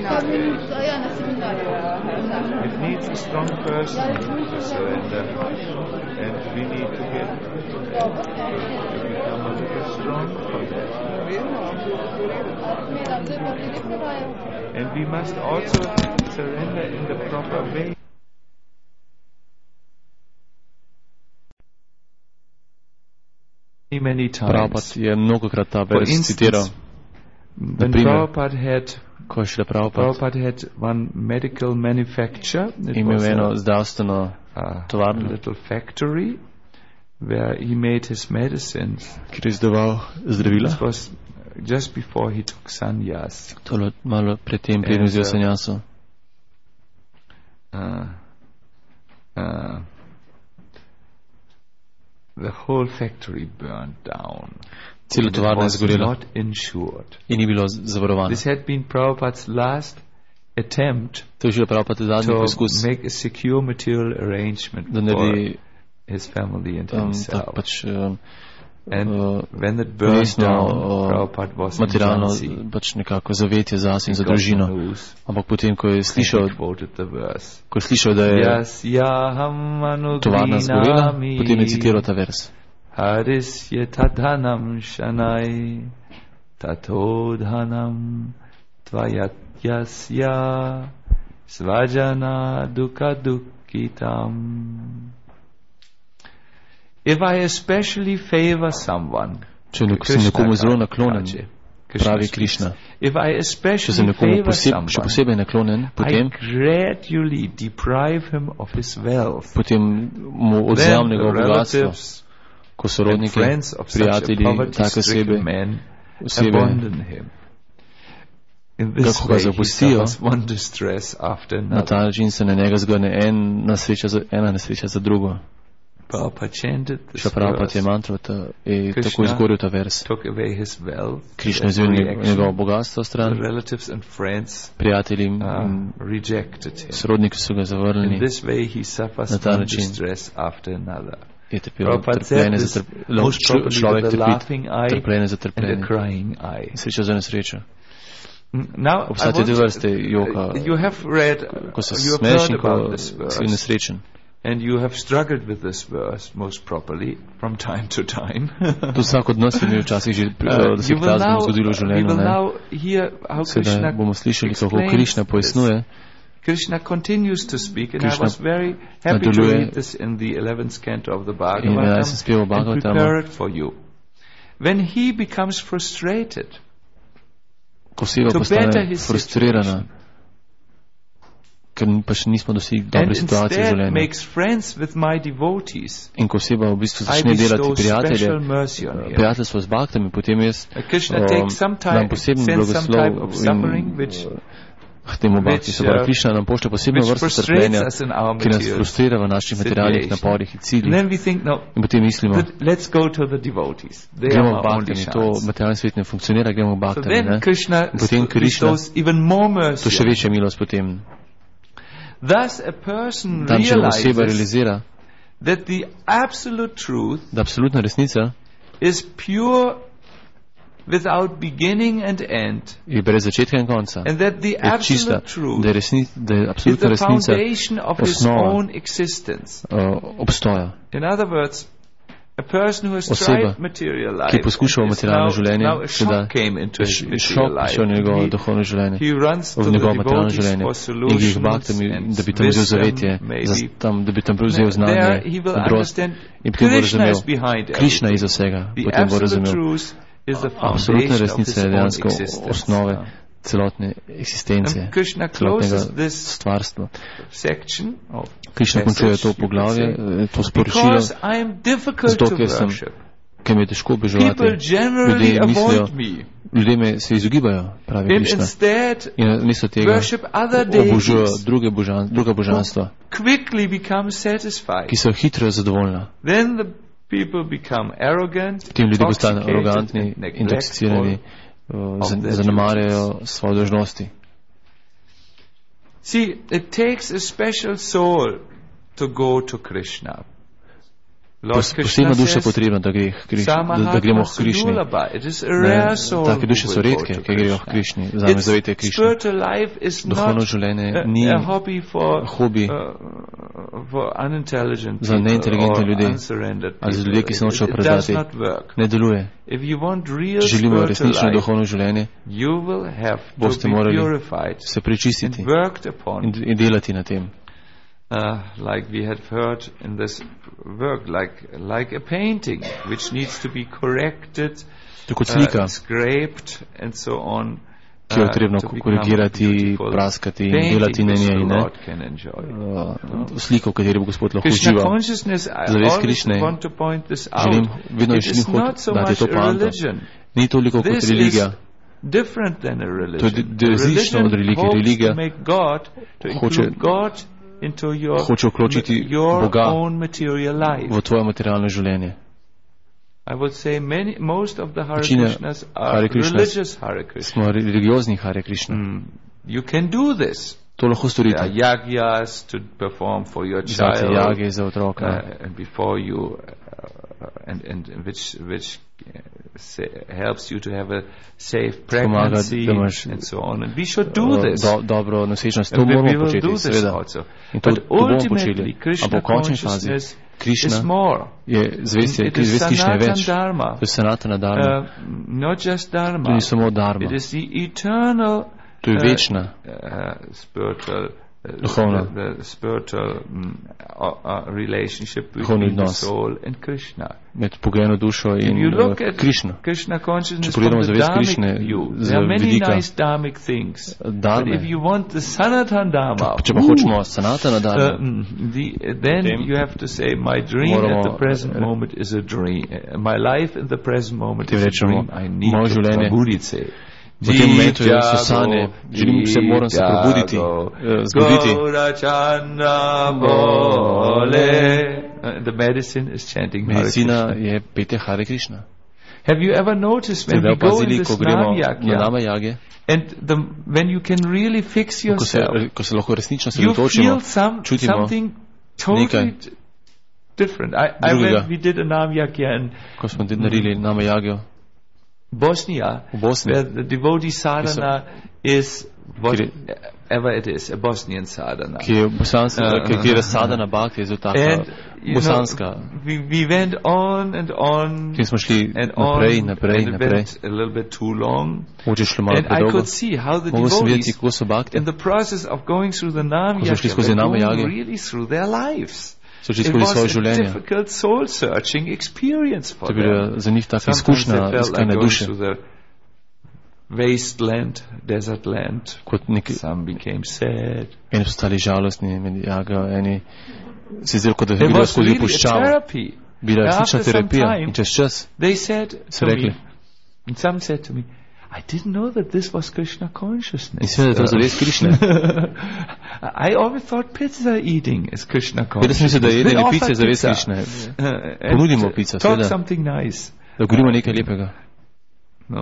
life. It needs a strong person to surrender, and we need to get to become a little strong for that. And we must also surrender in the proper way. Many times. Prabhupada je mnogokrat ta vers citiral. When Prabhupada had, Prabhupada had one medical manufacture, it was a, a little factory where he made his medicines. It was just before he took sannyas. And, uh, uh, the whole factory burned down. Celo tovarno je zgorelo in ni bilo zavarovano. This had been Prabhupada's last attempt to make a secure material arrangement for his family and himself. Pač, um, and uh, when it burned down, uh, Prabhupada was in Jhansi. Pač nekako zavetje zase in za družino. Ampak potem, ko je slišal, ko je slišal, da je tovarna zgorela, potem je citiral ta vers. Harisya tadhanam shanai tatodhanam tvayatyasya svajana dukha dukhitam. If I especially favor someone, če sem nekomu zelo naklonen, pravi Krishna, if I especially favor someone, še posebej naklonen, potem, I gradually deprive him of his wealth. Potem mu odzemam njegovo bogatstvo. Ko sorodniki, prijatelji, take osebe, osebe, kako ga zapustijo, na ta način se na njega zgrne en nesreča za, ena nesreča za drugo. Še Prabhupada je mantra in tako izgoril ta vers. Krishna je vzel njegovo bogatstvo stran, prijatelji in sorodniki so ga zavrnili. Na ta način je trpljenje za trpljenje, človek trpi trpljenje za trpljenje, sreča za nesrečo. Obstajate dve vrste joka, ko se smeješ in ko si nesrečen. And you have struggled with this verse most properly from time to time. To vsak od nas je imel včasih že, da se kdaj zgodilo v življenju. Sedaj bomo slišali, kako Krishna pojasnjuje. Krishna continues to speak, and Krishna I was very happy to read this in the eleventh canto of the Bhagavatam and prepare it for you. When he becomes frustrated, to better his situation, ker pač nismo dosegli dobre situacije v življenju. In ko oseba v bistvu začne delati prijatelje, prijateljstvo z bhaktami, potem jaz um, dam poseben blagoslov in k temu bhakti. Se pravi, Krishna nam pošlje posebno vrsto trpljenja, ki nas frustrira v naših materialnih naporih in ciljih. In potem mislimo, gremo v bhaktami, to materialni svet ne funkcionira, gremo v bhaktami. In potem Krishna to še večja milost potem. Thus a person realizes that the absolute truth is pure without beginning and end, and that the absolute truth is the foundation of his own existence. In other words, a person who has tried material life, ki je poskušal materialno življenje, sedaj šok prišel v njegovo duhovno življenje, v njegovo materialno življenje in jih bhaktami, da bi tam vzel zavetje, da bi tam vzel znanje, modrost in potem bo razumel, Krishna je iz vsega, potem bo razumel. Absolutna resnica je dejansko osnove celotne eksistence, celotnega stvarstva. Krishna končuje to poglavje, to sporočilo, zato ker sem, ker mi je težko oboževati. Ljudje mislijo, ljudje me se izogibajo, pravi Krishna. In namesto tega obožujejo druge božan, druga božanstva, ki so hitro zadovoljna. Potem ljudje postanejo arogantni, intoksicirani zanemarjajo svoje dolžnosti. See, it takes a special soul to go to Krishna. Posebna duša je potrebna, da, gre, da, da gremo k Krišni. Take duše so redke, ki grejo k Krišni. Zame zavete Krišni. Duhovno življenje ni hobi za neinteligentne ljudi ali za ljudi, ki se nočejo predati. Ne deluje. Če želimo resnično duhovno življenje, boste morali se prečistiti in, in delati na tem. Uh, like we had heard in this work, like like a painting which needs to be corrected, uh, scraped and so on. Ki je potrebno korigirati, praskati in delati na njej, ne? Uh, sliko, v kateri bo Gospod lahko užival. Zavest Krišne, želim, vedno želim hod dati to poanto. Ni toliko kot religija. To je različno od religije. Religija hoče hoče vključiti Boga v tvoje materialno življenje. Večina Hare Krishna smo religiozni Hare Krishna. To lahko storite. Znate jage za otroka. And, and which which helps you to have a safe pregnancy and so on. And we should do this. Do, dobro nosečnost, to moramo početi, seveda. In to, to bomo počeli. Ampak v končni fazi Krishna je zvest, je zvest Krishna je več. To je sanatana dharma. Uh, not just dharma. To ni samo dharma. It is the eternal to je večna uh, uh, spiritual duhovna the, the spiritual um, uh, uh, relationship between the soul and Krishna. Med pogojeno dušo in uh, Krishna. Krishna consciousness from the dharmic view. There are many nice dharmic things. Dharma. But if you want the Sanatana Dharma, če pa hočemo Sanatana Dharma, uh, the, then you have to say, my dream at the present moment is a dream. Uh, my life in the present moment is a dream. I need to Prabhudice. V tem momentu je vse sanje, želim se, moram se probuditi, zbuditi. Medicina je petje Hare Krishna. Have you ever noticed when we go in this Nama Yagya, and the, when you can really fix yourself, ko se lahko resnično se you dotočimo, feel some, čutimo something totally different. I, I went, we did a Nama Yagya and ko smo naredili Nama Yagyo, Bosnia, where the devotee sadhana is whatever it is, a Bosnian sadhana. Ki je bosanska, uh, ki je sadhana bhakti, je taka bosanska. We, we went on and on ki smo šli and naprej, on naprej, and naprej. went a little bit too long. And I could see how the devotees in the process of going through the Nama Yagya were going really through their lives. It was a difficult soul-searching experience for them. Sometimes they felt like going through the wasteland, desert land. Some became sad. Eni so stali žalostni med jago, eni se zdelo, kot da je bilo skozi puščavo. Bila je resnična terapija in čez čas so rekli. And some said to me, I didn't know that this was Krishna consciousness. Nisem vedel, da je to zavest Krishne. I always thought pizza eating is Krishna consciousness. Vedel sem se, da jedeni pice je zavest Krishne. Ponudimo pico, talk something nice. Da govorimo nekaj lepega. No.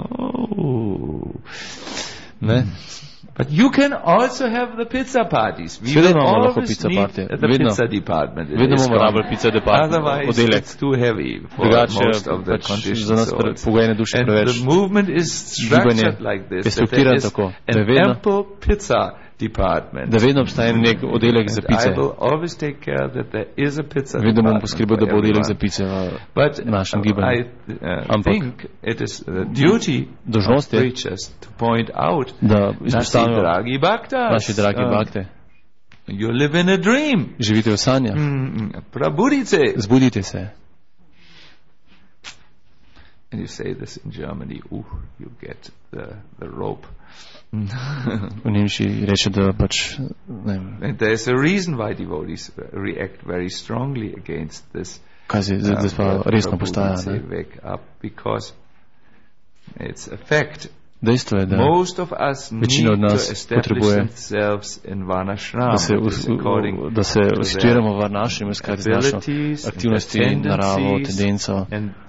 Ne. But you can also have the pizza parties. We will always need the vedno, pizza department. Vedno bomo rabili pizza department. Otherwise, oddelek. It's too heavy for Drugače, most of the pač conditions. Duše and preveč. the movement is structured like this. That there is tako, an vedno, ample pizza department. Da vedno obstaja nek oddelek za pice. I will always take care that there is a pizza vedno department. Vedno bom poskrbel, da bo oddelek za pice v našem gibanju. But uh, I uh, think it is the duty of preachers to point out naši dragi bhaktas. Naši dragi bhakte. You live in a dream. Živite v sanjah. Mm, Prabudite. Zbudite se. And you say this in Germany, ooh, you get the, the rope. V Nemčiji reče, da pač ne vem. And there is a reason why devotees react very strongly against this. Kaj se zdaj pa resno postaja, ne? Wake up because it's a fact. Dejstvo je, da večina od nas potrebuje, da se, da se situiramo v varnašem, iskati z našo aktivnosti, naravo, tendenco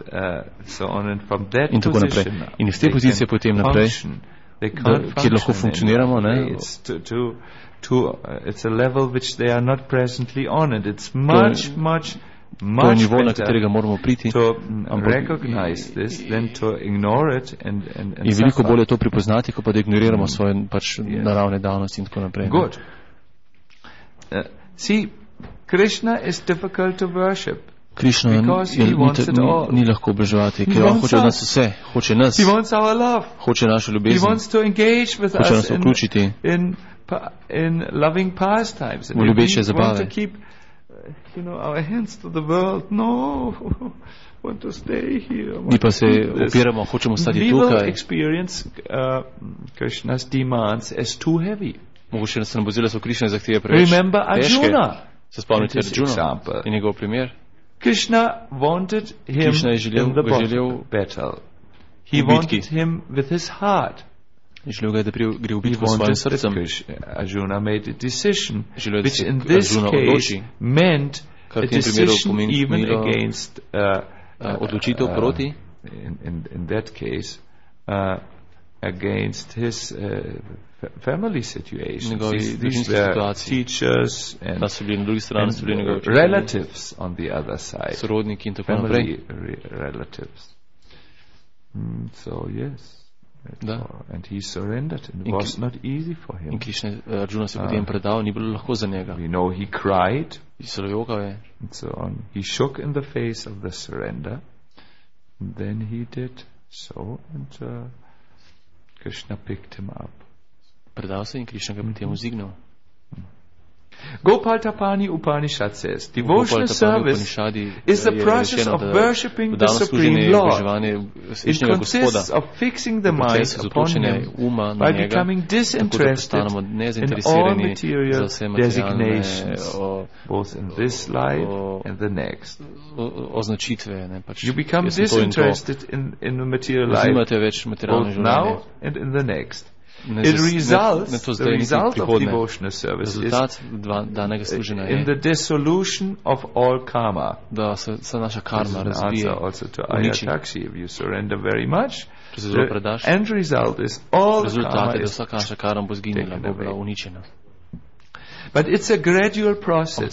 in tako naprej. In iz te pozicije potem naprej, da, kjer lahko funkcioniramo, ne, it's a level which they are not presently on, and it's much, much To je nivo, na katerega moramo priti. Je veliko bolje to pripoznati, kot pa da ignoriramo svoje pač naravne danosti in tako naprej. Good. Uh, see, Krishna is difficult to worship. Krishna je, ni, ni, ni lahko oboževati, ker on hoče od nas vse, hoče nas, hoče našo ljubezen, hoče nas vključiti in, in loving pastimes. V ljubeče zabave. You know, our hands to the world, no, want to stay here. Mi pa se opiramo, hočemo stati tukaj. We will experience uh, Krishna's demands as too heavy. Mogoče nas nam bo zdelo, so Krishna zahteve preveč Remember Arjuna. Se spomnite Arjuna in njegov primer. Krishna wanted him Krishna je želel, in the želel battle. He wanted him with his heart. Želel ga je, da gre v bitko s svojim srcem. Arjuna made a decision, which in this case meant a decision even against uh, odločitev proti. In, in, in that case, uh, against his uh, family situation. These, these were teachers and and relatives on the other side. Family re relatives. Mm, so yes. Da. And he surrendered. It was not easy for him. In Krishna, Arjuna se potem predal, ni bilo lahko za njega. We know he cried. Zelo jokal je. And so on. He shook in the face of the surrender. And then he did so, and uh, Krishna picked him up. Predal se in Krishna ga potem vzignil. Gopal Tapani Upanishad says, devotional service is the process of worshipping the Supreme Lord. It consists of fixing the mind upon Him by becoming disinterested in all material designations, both in this life and the next. You become disinterested in, in the material life, both now and in the next. It results, the result of devotional service is in the dissolution of all karma. This is an answer also to Ayatakshi. If you surrender very much, the end result is all karma is taken away. But it's a gradual process.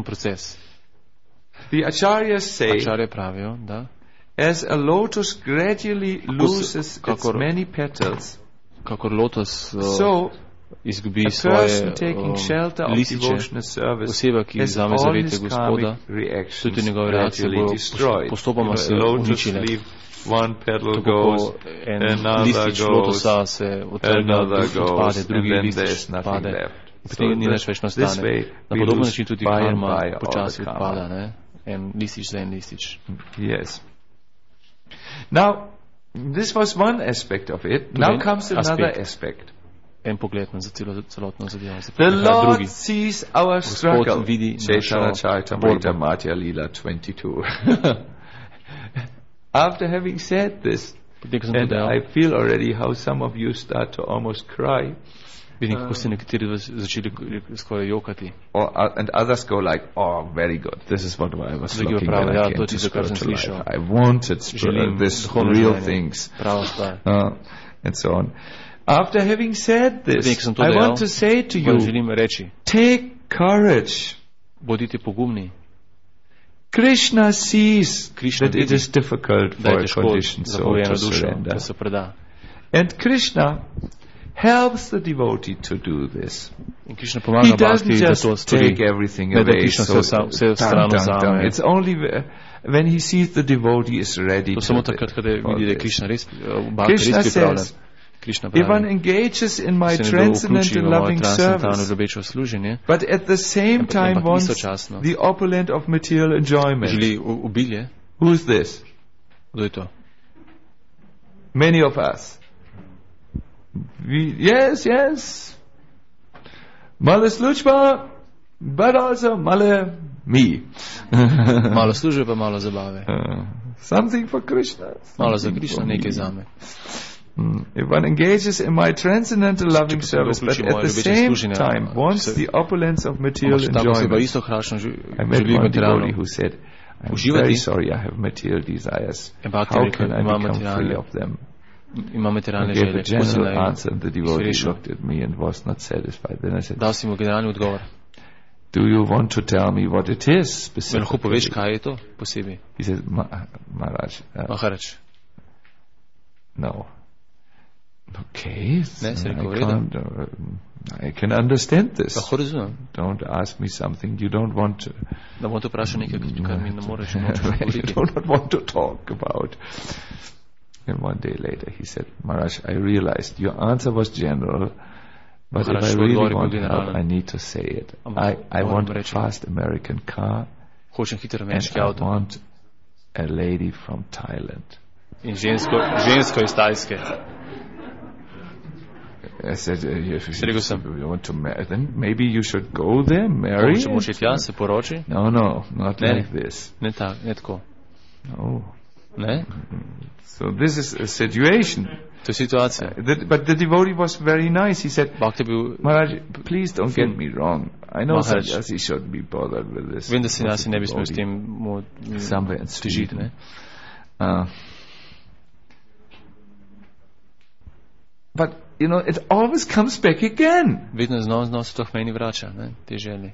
The acharyas say, as a lotus gradually loses its many petals, kakor lotos uh, so, izgubi svoje uh, lističe, oseba, ki vzame zavete Gospoda, tudi njegove reakcije bodo postopoma se uničile. Tako ko en listič lotosa se otrga, odpade, drugi listič pade, potem ni več več nastane. Na podoben način tudi karma počasi odpada, ne? En listič za en listič. Yes. Now, this was one aspect of it. Now comes another aspect. En pogled na celotno zadevo. The Lord sees our struggle. Chaitanya Charitamrita Madhya Lila twenty-two. After having said this, and I feel already how some of you start to almost cry. Vidim, kako ste nekateri začeli skoraj jokati. Or, uh, and others go like, oh, very good. This is what I was looking pravi, when ja, I came to spiritual life. I wanted spiritual, this real things. Uh, and so on. After having said this, I want to say to you, take courage. Bodite pogumni. Krishna sees Krishna that it is difficult for a conditioned soul to surrender. And Krishna helps the devotee to do this. He doesn't just take everything away. So, dun, dun, dun. It's only when he sees the devotee is ready to do it. Krishna says, if one engages in my transcendent and loving service, but at the same time wants the opulent of material enjoyment, who's this? Many of us. We, yes, yes. Male služba, but also male me. Malo službe pa malo zabave. Uh, something for Krishna. Malo za Krishna, nekaj zame. If one engages in my transcendental loving service, but at the same time wants the opulence of material enjoyment. I met one devotee who said, I'm very sorry I have material desires. How can I become free of them? I gave a general answer and the devotee looked at me and was not satisfied. Then I said, do you want to tell me what it is specifically? He said, Maharaj, uh, no. Okay, so I, can't, uh, I can understand this. Don't ask me something you don't want to. You do not want to talk about. And one day later he said, Maharaj, I realized your answer was general, but if I really want help, I need to say it. I, I want a fast American car, and I want a lady from Thailand. I said, uh, if you want to marry, then maybe you should go there, marry. No, no, not ne, like this. Ne tak, ne tako. No. Ne? So this is a situation. To situacija. Uh, the, but the devotee was very nice. He said, Maharaj, please don't get me wrong. I know Sannyasi shouldn't be bothered with this. Vem, da Sannyasi ne bi smel s tem težiti, ne? Uh, but you know, it always comes back again. Vedno znova znova se to k meni vrača, ne, te želje.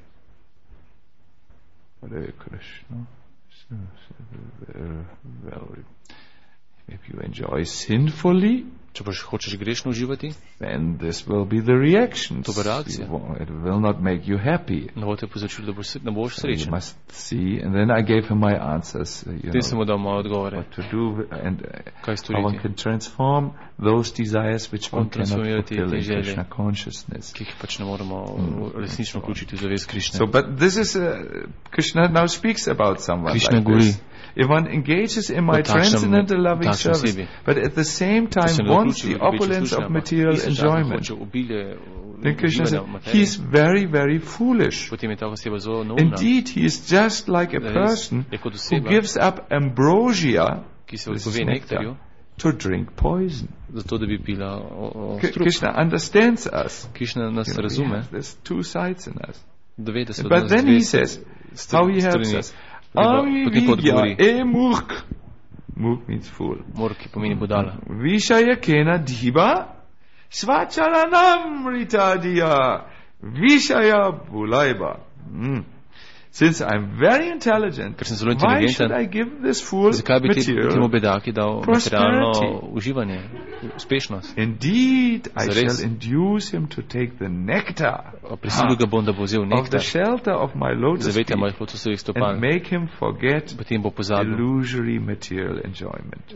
Hare Krishna. So, so, well, if you enjoy sinfully, če boš hočeš grešno uživati, then this will be the reaction. To bo reakcija. It will not make you happy. Ne bo te povzročilo, da boš, da boš srečen. You must see, and then I gave him my answers. You Te sem mu dal moje odgovore. What to do, and kaj storiti. How one can transform those desires which one cannot fulfill in Krishna consciousness. Ki jih pač ne moremo resnično vključiti v zavest Krishne. So, but this is uh, Krishna now speaks about someone Krishna like guri. this. If one engages in my transcendental loving service, but at the same time wants the opulence of material enjoyment, then Krishna said, he is very, very foolish. Indeed, he is just like a person who gives up ambrosia, nectar, to drink poison. Krishna understands us. Krishna nas you know, razume. There's two sides in us. But then he says, how he helps us. Avidya e murk. Murk means fool. Murk pomeni budala. Vishaya kena dhiba svachalanam ritadiya vishaya bulaiba. Mm. Since I'm very intelligent, why should I give this fool material prosperity? Indeed, I shall induce him to take the nectar of the shelter of my lotus feet and make him forget illusory material enjoyment.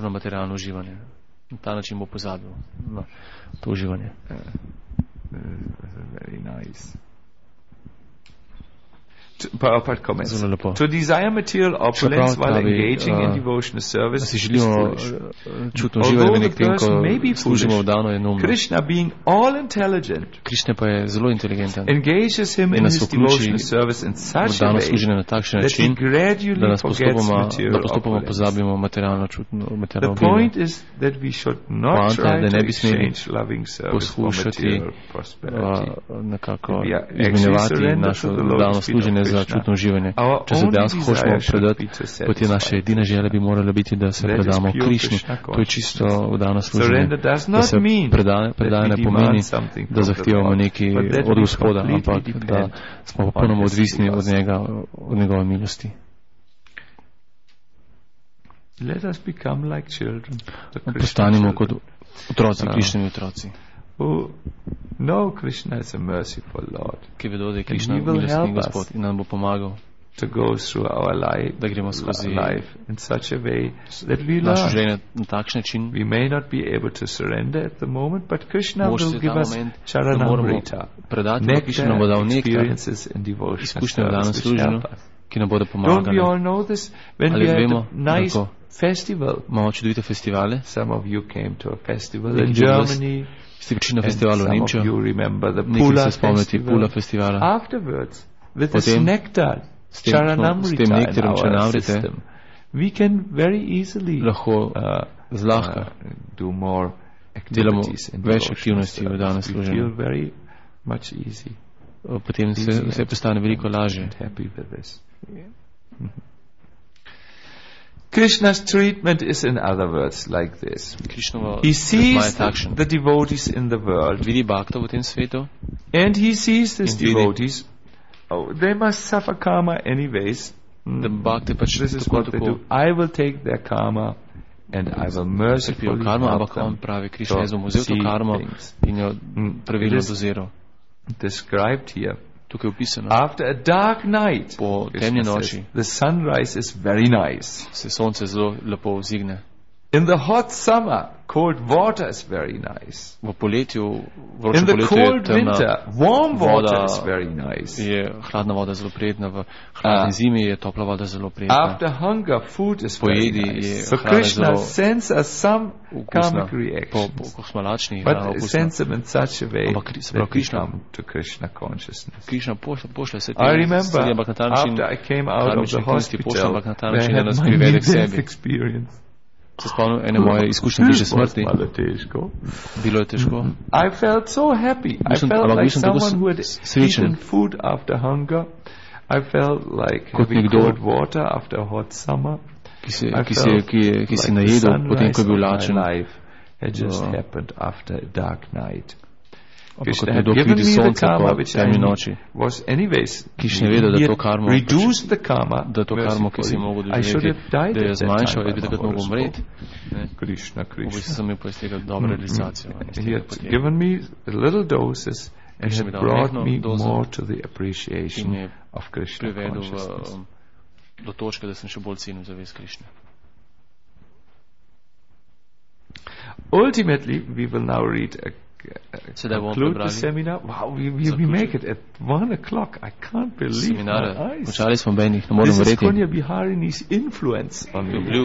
Uh, very nice. To, Prabhupada comments. To desire material opulence while engaging uh, in devotional service is foolish. Although the person may be foolish, Krishna being all intelligent engages him in his devotional service in such a way that he gradually forgets material opulence. The point is that we should not try to exchange loving service for material prosperity. We are actually surrendered to the lotus feet of za čutno uživanje. Če se dejansko hočemo predati, potem naša edina želja bi morala biti, da se predamo Krišni. To je čisto vdano služenje. Da se predaje ne pomeni, da zahtevamo nekaj od Gospoda, ampak da smo popolnoma odvisni od njega, od njegove milosti. Postanimo kot otroci, Krišnini otroci. Who know Krishna is a merciful Lord. Ki vedo, da je Krishna milostni Gospod in nam bo pomagal, to go through our life, da gremo skozi life in such a way that we learn. Na takšen način, we may not be able to surrender at the moment, but Krishna will give us charanamrita, nectar experiences in devotional service which help us. Ki nam bodo pomagali. Don't we all know this? When Ali we had vemo, a nice tako, festival. Imamo čudovite festivale. Some of you came to a festival in Germany. Ste prišli na festival v Nemčijo. Nekaj se spomnite Pula festivala. Afterwards, with this nectar, charanamrita in our system, we can very easily lahko uh, zlahka uh, do more delamo več aktivnosti v danem služenju. Potem se vse postane veliko lažje. Krishna's treatment is, in other words, like this. He sees the, the devotees in the world, and he sees these devotees. Oh, they must suffer karma anyways. This is what they do. I will take their karma, and I will mercifully help them to see things. It is described here. After a dark night, says, the sunrise is very nice. In the hot summer, cold water is very nice. In the cold winter, warm water is very nice. Uh, after hunger, food is very nice. So Krishna sends us some karmic reactions, but sends them in such a way that we come to Krishna consciousness. I remember after I came out of the hospital, I had my near-death experience. Se spomnim ene moje izkušnje bliže smrti. Bilo je težko. I felt so happy. I felt like someone who had eaten food after hunger. I felt like having cold water after a hot summer. Ki si, ki si, ki, ki si najedel potem, ko je bil lačen. Life had just happened after a dark night. Krishna had given me the karma which I was anyways. Krishna vedel, da to karmo, reduced the karma, da to karmo, ki si mogel doživeti, da je zmanjšal, jaz bi takrat mogel umreti. Krishna, Krishna. Sem imel pa iz tega dobro realizacijo. He had given me little doses and had brought me more to the appreciation of Krishna consciousness. Do točke, da sem še bolj cenil zavest Krishne. Ultimately, we will now read a conclude the seminar. Wow, we, we, we make it at one o'clock. I can't believe my eyes. This is Kunya Biharini's influence on me.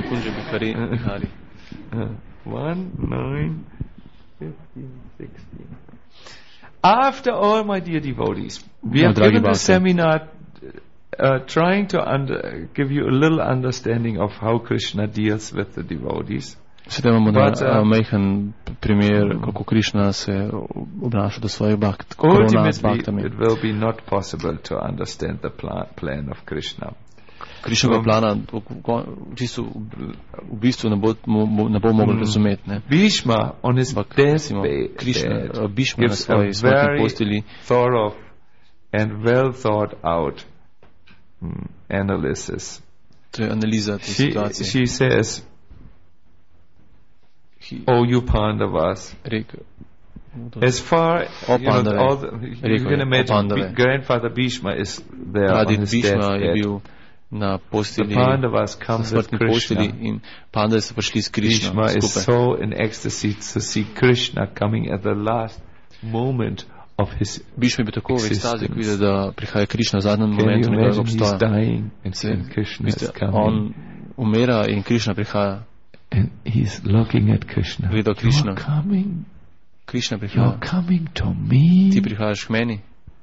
uh, one, nine, fifteen, sixteen. After all, my dear devotees, we have given the seminar uh, trying to under, give you a little understanding of how Krishna deals with the devotees. Sedaj imamo na majhen primer, kako Krishna se obnaša do svojih bhakt, korona s bhaktami. It will be not possible to understand the plan, plan of Krishna. Krishnega plana v bistvu ne bo, ne bo mogel razumeti. Ne? Bhishma on his deathbed gives a very thorough and well thought out mm, analysis. To je analiza te situacije. She says, oh, you Pandavas. As far you know, all the, you can imagine, B- grandfather Bhishma is there on his deathbed. The Pandavas come with Krishna. Bhishma is so in ecstasy to see Krishna coming at the last moment of his existence. Can you imagine he's dying and Krishna is coming? Umira in Krishna prihaja. And he's looking at Krishna. You're coming. Krishna You're coming to me. Ti prihajaš k meni.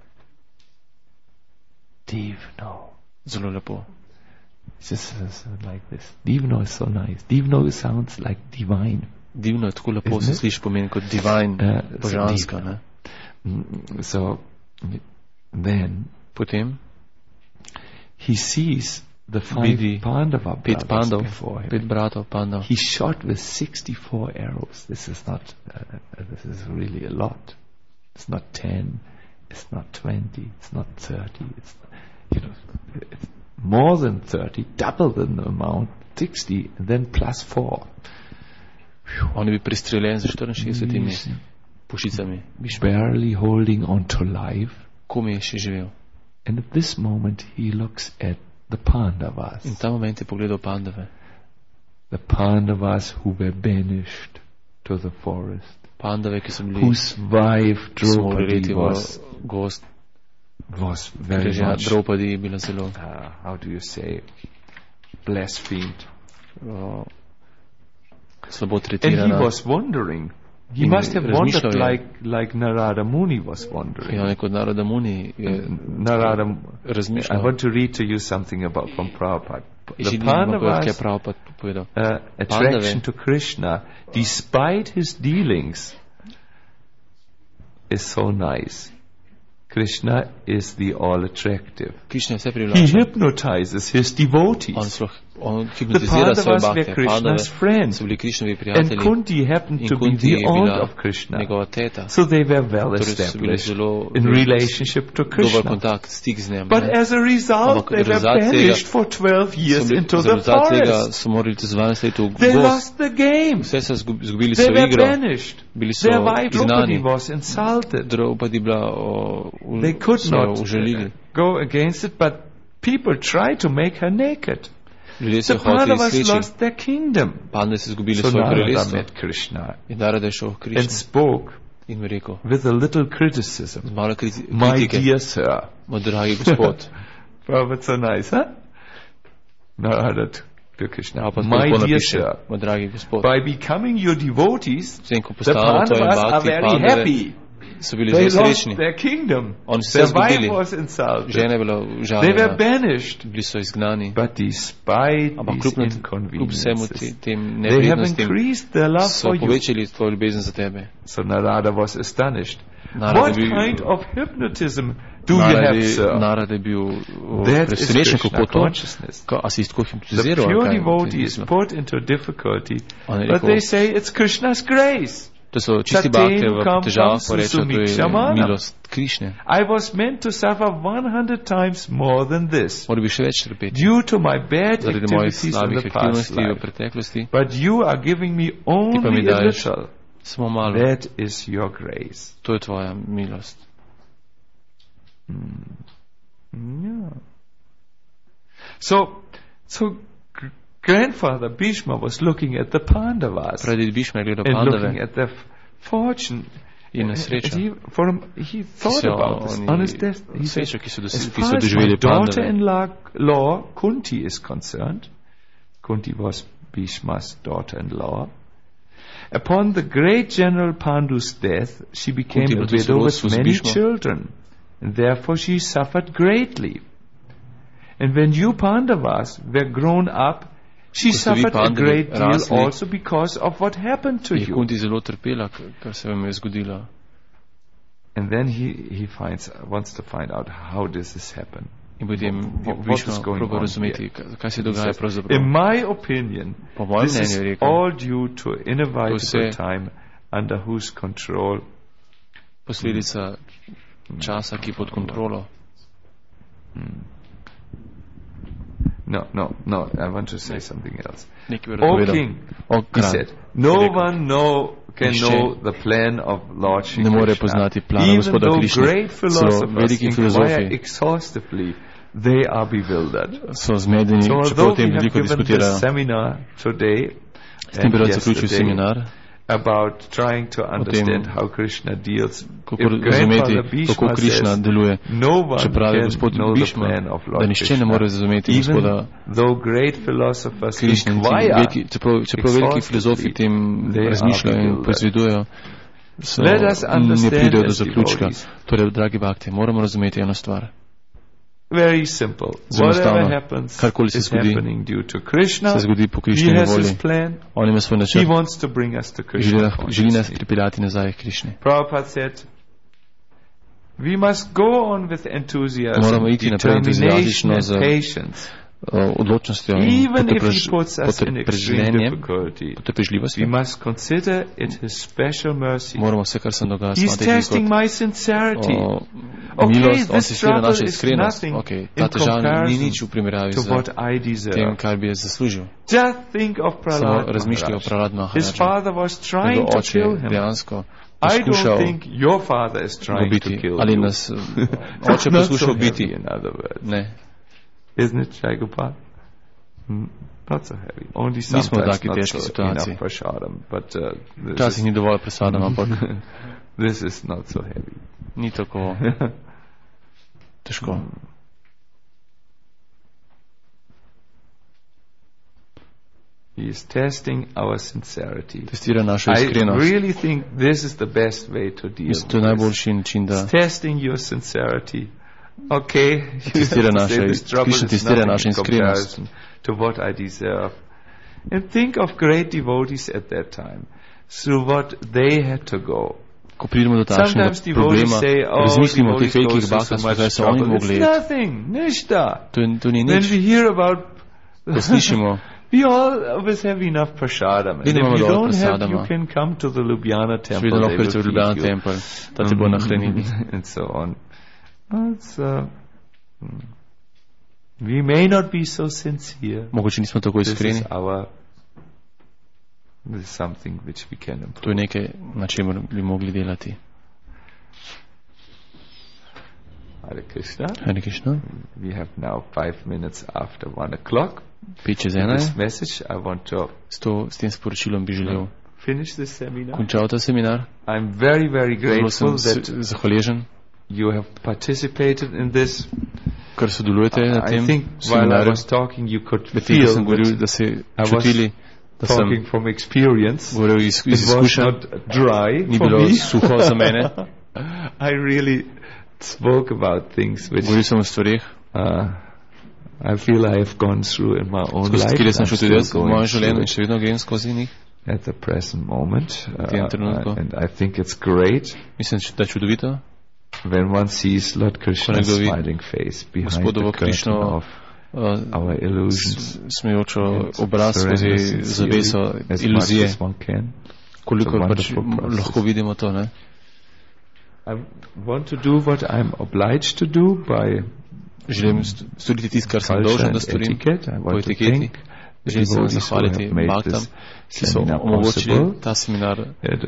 Divno. Zelo lepo. It's just like this. Divno is so nice. Divno sounds like divine. Divno je tako lepo, se sliši pomeni kot divine, uh, božanska. Ne? So then, potem, he sees the five Pandava pet brothers before him. Pet bratov Pandav. He shot with sixty-four arrows. This is not, uh, this is really a lot. It's not ten, it's not twenty, it's not thirty, it's, you know, it's more than thirty, double the amount, sixty, and then plus four. Oni bi prestreljeni za štiriinšestdesetimi pušicami. Barely holding on to life. Kom je še živel. And at this moment he looks at the Pandavas. In ta moment je pogledal Pandave. The Pandavas who were banished to the forest. Pandave, ki so bili, whose wife Draupadi was, gost, was very much, Draupadi je bila zelo, uh, how do you say, blasphemed. Uh, slabo tretirana. And he was wondering, he in must have wondered like, like Narada Muni was wondering. Ja, kot Narada Muni je Narada, razmišljal. I want to read to you something about from Prabhupada. the Pandavas' uh, attraction to Krishna, despite his dealings, is so nice. Krishna is the all-attractive. He hypnotizes his devotees. The Pandavas were Krishna's friends, and Kunti happened to be the aunt of Krishna. So they were well established in relationship to Krishna. But as a result, they were banished for twelve years into the forest. They lost the game. They were banished. Their wife Draupadi was insulted. They could not uh, go against it, but people tried to make her naked. The Pandavas lost their kingdom. So Narada met Krishna and spoke with a little criticism. My dear sir. Prabhupada, so nice, huh? Narada to Krishna. My dear sir, by becoming your devotees, the Pandavas are very happy. They lost their kingdom. Their wife was insulted. They were banished. But despite these inconveniences, they have increased their love for you. So Narada was astonished. What kind of hypnotism do you have, sir? That is Krishna consciousness. The pure devotee is put into difficulty, but they say it's Krishna's grace. To so čisti bhakti v težavah pa reče, to je milost Krišne. I was meant to suffer one hundred times more than this due to my bad activities in the past life. But you are giving me only a little. That is your grace. To je tvoja milost. Hmm. Yeah. So, so grandfather Bhishma was looking at the Pandavas and looking at their f- fortune. And he, for him, he thought about this on his death. He said, as far as my daughter-in-law Kunti is concerned, Kunti was Bhishma's daughter-in-law, upon the great general Pandu's death, she became a widow with many children, and therefore she suffered greatly. And when you Pandavas were grown up, she suffered a great deal also because of what happened to you. And then he, he finds, wants to find out how does this happen. What is going on here? Said, in my opinion, this is all due to inevitable time under whose control. Posledica časa, ki pod kontrolo. No, no, no, I want to say something else. O king, he said, no one know, can know the plan of Lord Shri Krishna. Even though great philosophers inquire exhaustively, they are bewildered. So although we have given this seminar today and yesterday about trying to understand how Krishna deals, if grandfather Bhishma says, no one can know the plan of Lord Krishna, even though great philosophers inquire exhaustively, they are bewildered. So let us understand as devotees. Very simple. Whatever happens is happening due to Krishna. He has his plan. He wants to bring us to Krishna consciousness. Prabhupada said, we must go on with enthusiasm, determination and patience. Even if he puts us in extreme difficulty, we must consider it his special mercy. He's testing my sincerity. Okay, this trouble is nothing in comparison to what I deserve. Just think of Prahlad Maharaj. His father was trying to kill him. I don't think your father is trying to kill you. Not so heavy, in other words. Isn't it, Shai Gopal? Hmm? Not so heavy. Only sometimes not so enough prasadam. But uh, this, is, this is not so heavy. Ni tako težko. He is testing our sincerity. Testira našo iskrenost. I really think this is the best way to deal with this. It's testing your sincerity. Okay, testira naša, Krishna testira naša iskrenost. to what I deserve. And think of great devotees at that time, through what they had to go. Ko pridemo do takšnega problema, razmislimo o teh velikih bahtah, kaj so oni mogli. It's nothing, ništa. To, to ni nič. When we hear about, ko slišimo, we all always have enough prasadam. And if you don't have, you can come to the Ljubljana temple. They will feed you. Temple, da te bo nahranili. And so on. It's, uh, we may not be so sincere. Mogoče nismo tako iskreni. This is our, this is something which we can improve. To je nekaj, na čemer bi mogli delati. Hare Krishna. Hare Krishna. We have now five minutes after one o'clock. Piče z ena. This message I want to s, to, s tem sporočilom bi želel finish this seminar. Končal ta seminar. I'm very, very grateful that zahvaležen. You have participated in this. Kar sodelujete na tem I think while I was talking you could feel sem govoril, da se čutili, da sem talking from experience. Govoril iz, iz It was not dry Ni for bilo me. suho za mene. I really spoke about things which govoril sem o stvarih. Uh, I feel I have gone through in my own skozi life. Sem šel tudi jaz v mojem življenju in še vedno grem skozi njih. At the present moment. Uh, uh, and I think it's great. Mislim, da je čudovito. When one sees Lord Krishna's smiling face behind the curtain of uh, our illusions, smejočo obraz skozi zaveso iluzije, koliko pač lahko vidimo to, ne? I want to do what I'm obliged to do by želim storiti tisto, kar sem dolžen, da storim po etiketi. Želim se zahvaliti bhaktam, ki so omogočili ta seminar.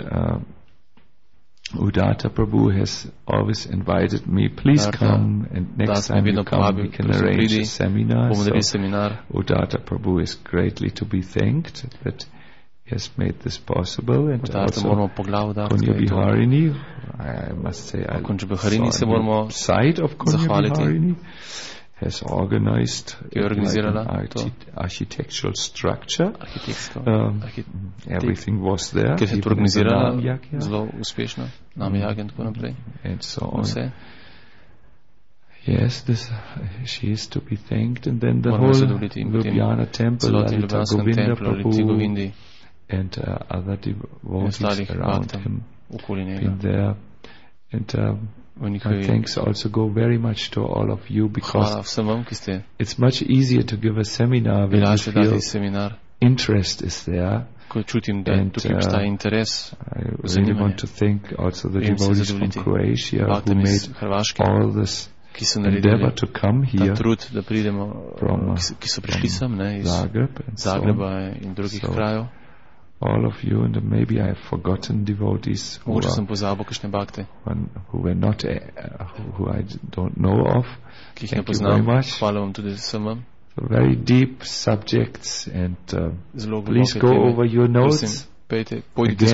Udata Prabhu has always invited me, please come, and next time you come we can arrange a seminar. So Udata Prabhu is greatly to be thanked that he has made this possible. And also Kunja Biharini, I must say I saw on the side of Kunja Biharini has organized like an archi architectural structure. Um, everything was there. And so on. Yes, this, uh, she is to be thanked. And then the whole Ljubljana temple, Lalita Govinda Prabhu, and uh, other devotees around him been there. And um, my thanks also go very much to all of you, because it's much easier to give a seminar when you feel interest is there. And uh, I really want to thank also the devotees from Croatia who made all this endeavor to come here from, uh, from Zagreb and so on. So all of you, and maybe I have forgotten devotees who, are, one, who were not, uh, who I don't know of. Thank you very much. So very deep subjects, and uh, please go over your notes again.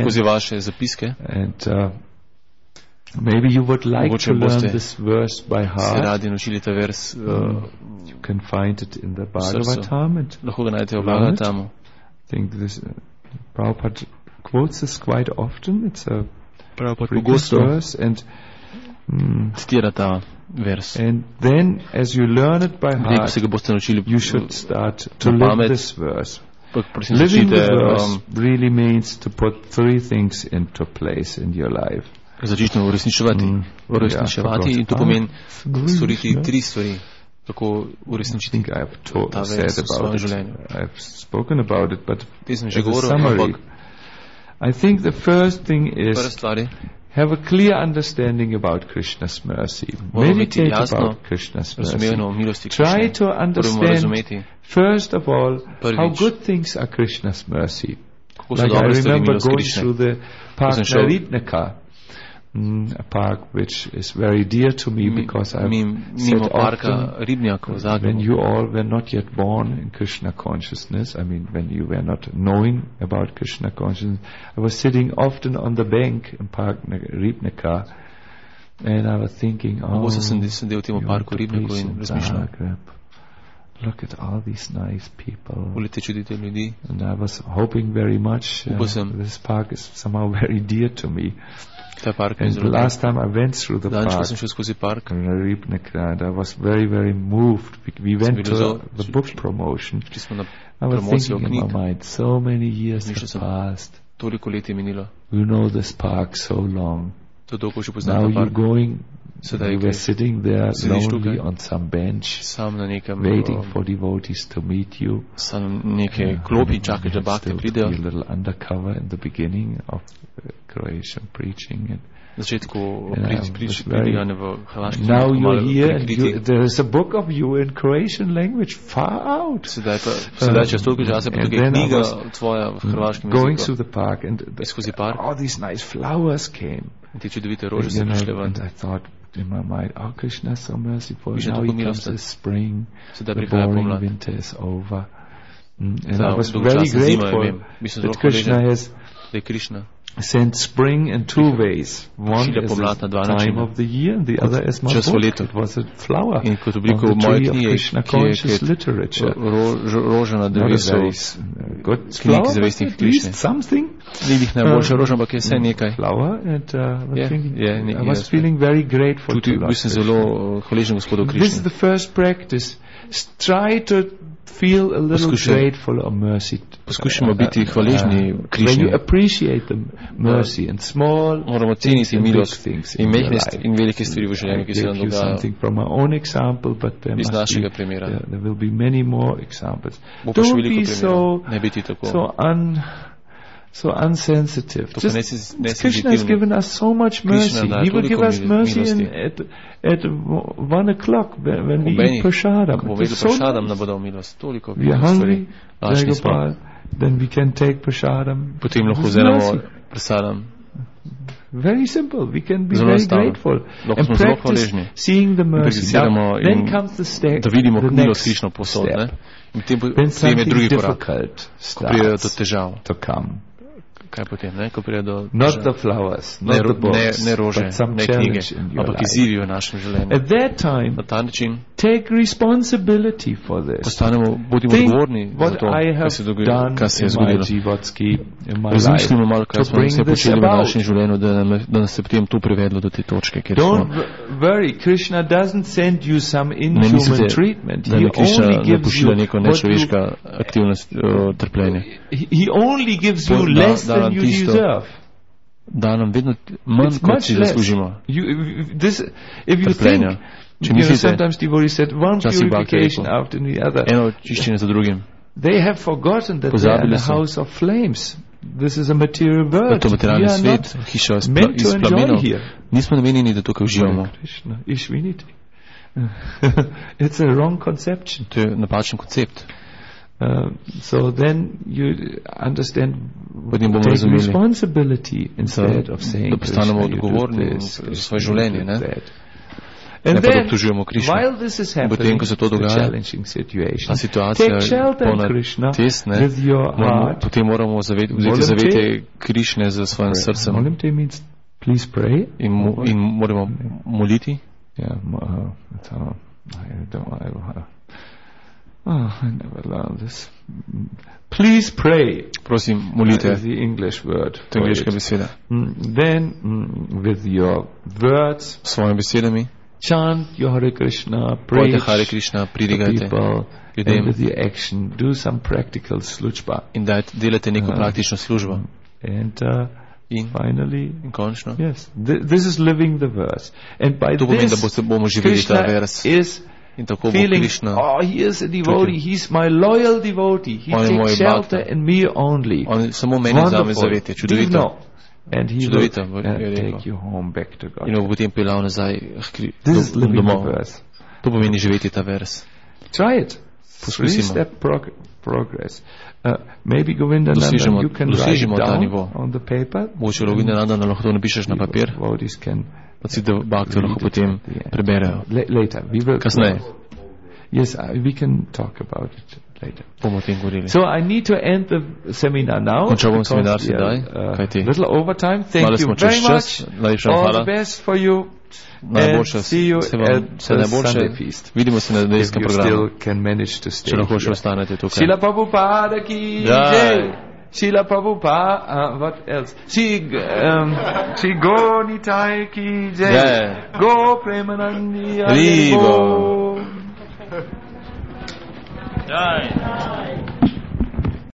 And uh, maybe you would like to learn this verse by heart. Uh, you can find it in the Bhagavatam and learn it. I think this uh, Prabhupada quotes this quite often. It's a pretty good verse, and mm, and then as you learn it by heart, you should start to live this verse. Living the verse really means to put three things into place in your life. Začnite uresničevati, mm, uresničevati yeah, in to pomeni storiti tri stvari, tako uresničiti ta vers v svojem življenju. I've spoken about it, but as a summary, I think the first thing is have a clear understanding about Krishna's mercy. Meditate about Krishna's mercy. Try to understand, first of all, how good things are Krishna's mercy. Like I remember going through the park Naritnaka, mm, a park which is very dear to me because I've said often, when you all were not yet born in Krishna consciousness, I mean when you were not knowing about Krishna consciousness, I was sitting often on the bank in Park Ribnica, and I was thinking, oh, look at all these nice people. And I was hoping very much, uh, this park is somehow very dear to me. And the last time I went through the park, I was very, very moved. We went to the book promotion. I was thinking in my mind, so many years have passed. You know this park so long. Now you're going, you were sitting there lonely on some bench, waiting for devotees to meet you. Yeah. Still to be a little undercover in the beginning of uh, Croatian preaching. And now you're here and you, there is a book of you in Croatian language far out. Um, and then I was going through the park and the, all these nice flowers came. And, you know, and I thought in my mind, oh, Krishna is so merciful. Now he comes this spring, the boring winter is over. Mm, and I was very grateful that Krishna has sent spring in two ways. One is the time of the year, and the other is my book. It was a flower of the tree of Krishna conscious literature. Not a very good flower, but at least something. Um, flower, and uh, I, think I was feeling very grateful to Lord Krishna. This is the first practice. Try to feel a little grateful or mercy. Poskušamo biti hvaležni Krišni. When you appreciate the mercy and small things and big things in your life. In velike stvari v življenju, ki se nam dogajajo. Something from my own example, but there must be, there, there will be many more examples. Don't be so, so un... so unsensitive. Just, Krishna has given us so much mercy. He will give us mercy in, at, at one o'clock when we eat prashadam. So we are hungry, Gopal, then we can take prashadam. Very simple. We can be very grateful and practice seeing the mercy. Now, then comes the step, the next step. When something difficult starts to come. Not the flowers, not the books, but some challenge in your life. At that time, take responsibility for this. Think what I have done in my Jivatski, in my life, to bring this about. Don't worry, Krishna doesn't send you some inhuman treatment. He only gives you what you, he only gives you less than you deserve. It's much less. You, this, if you think, you know, sometimes devotees said one purification after the other. They have forgotten that they are in the house of flames. This is a material world. We are not meant to enjoy here. Krishna, Ishviniti. It's a wrong conception. Uh, so then you understand, take responsibility instead of saying Krishna, you do this, Krishna, you do that. And then, while this is happening, the challenging situation, take shelter in Krishna with your heart. Molimte means please pray. Yeah, uh, I don't I, Oh, I never learned this. Please pray. Prosim, molite. Is the English word. To angliška beseda. Mm, then, mm, with your words, svojimi besedami, chant your Hare Krishna, preach Hare Krishna, to people, and with your action, do some practical služba. In da delate neko uh, praktično službo. And uh, in finally, in končno. Yes, th this is living the verse. And by to this, pomeni, da bomo živeli ta vers. Is feeling, oh, he is a devotee, he's my loyal devotee, he takes shelter in me only. Wonderful. Do you know? And he will uh, take you home back to God. This is living the verse. To pomeni živeti ta vers. Try it. Three-step prog progress. Uh, maybe Govindananda, you can write it down on the paper. Devotees can pa si bhakti lahko potem preberejo. Later, we will. Kasneje. Yes, uh, we can talk about it later. Bomo o tem govorili. So I need to end the seminar now. Končal bom seminar sedaj, kajti little overtime. Thank you very much. All the best for you. Najboljše, vse najboljše. Vidimo se na nedeljskem programu. Če lahko še ostanete tukaj. Srila Prabhupada ki jai. Srila Prabhupada, uh, what else? Shri, um, Shri Go Nitai Ki Jai. Yeah. Go Premanandi Haribo. Jai.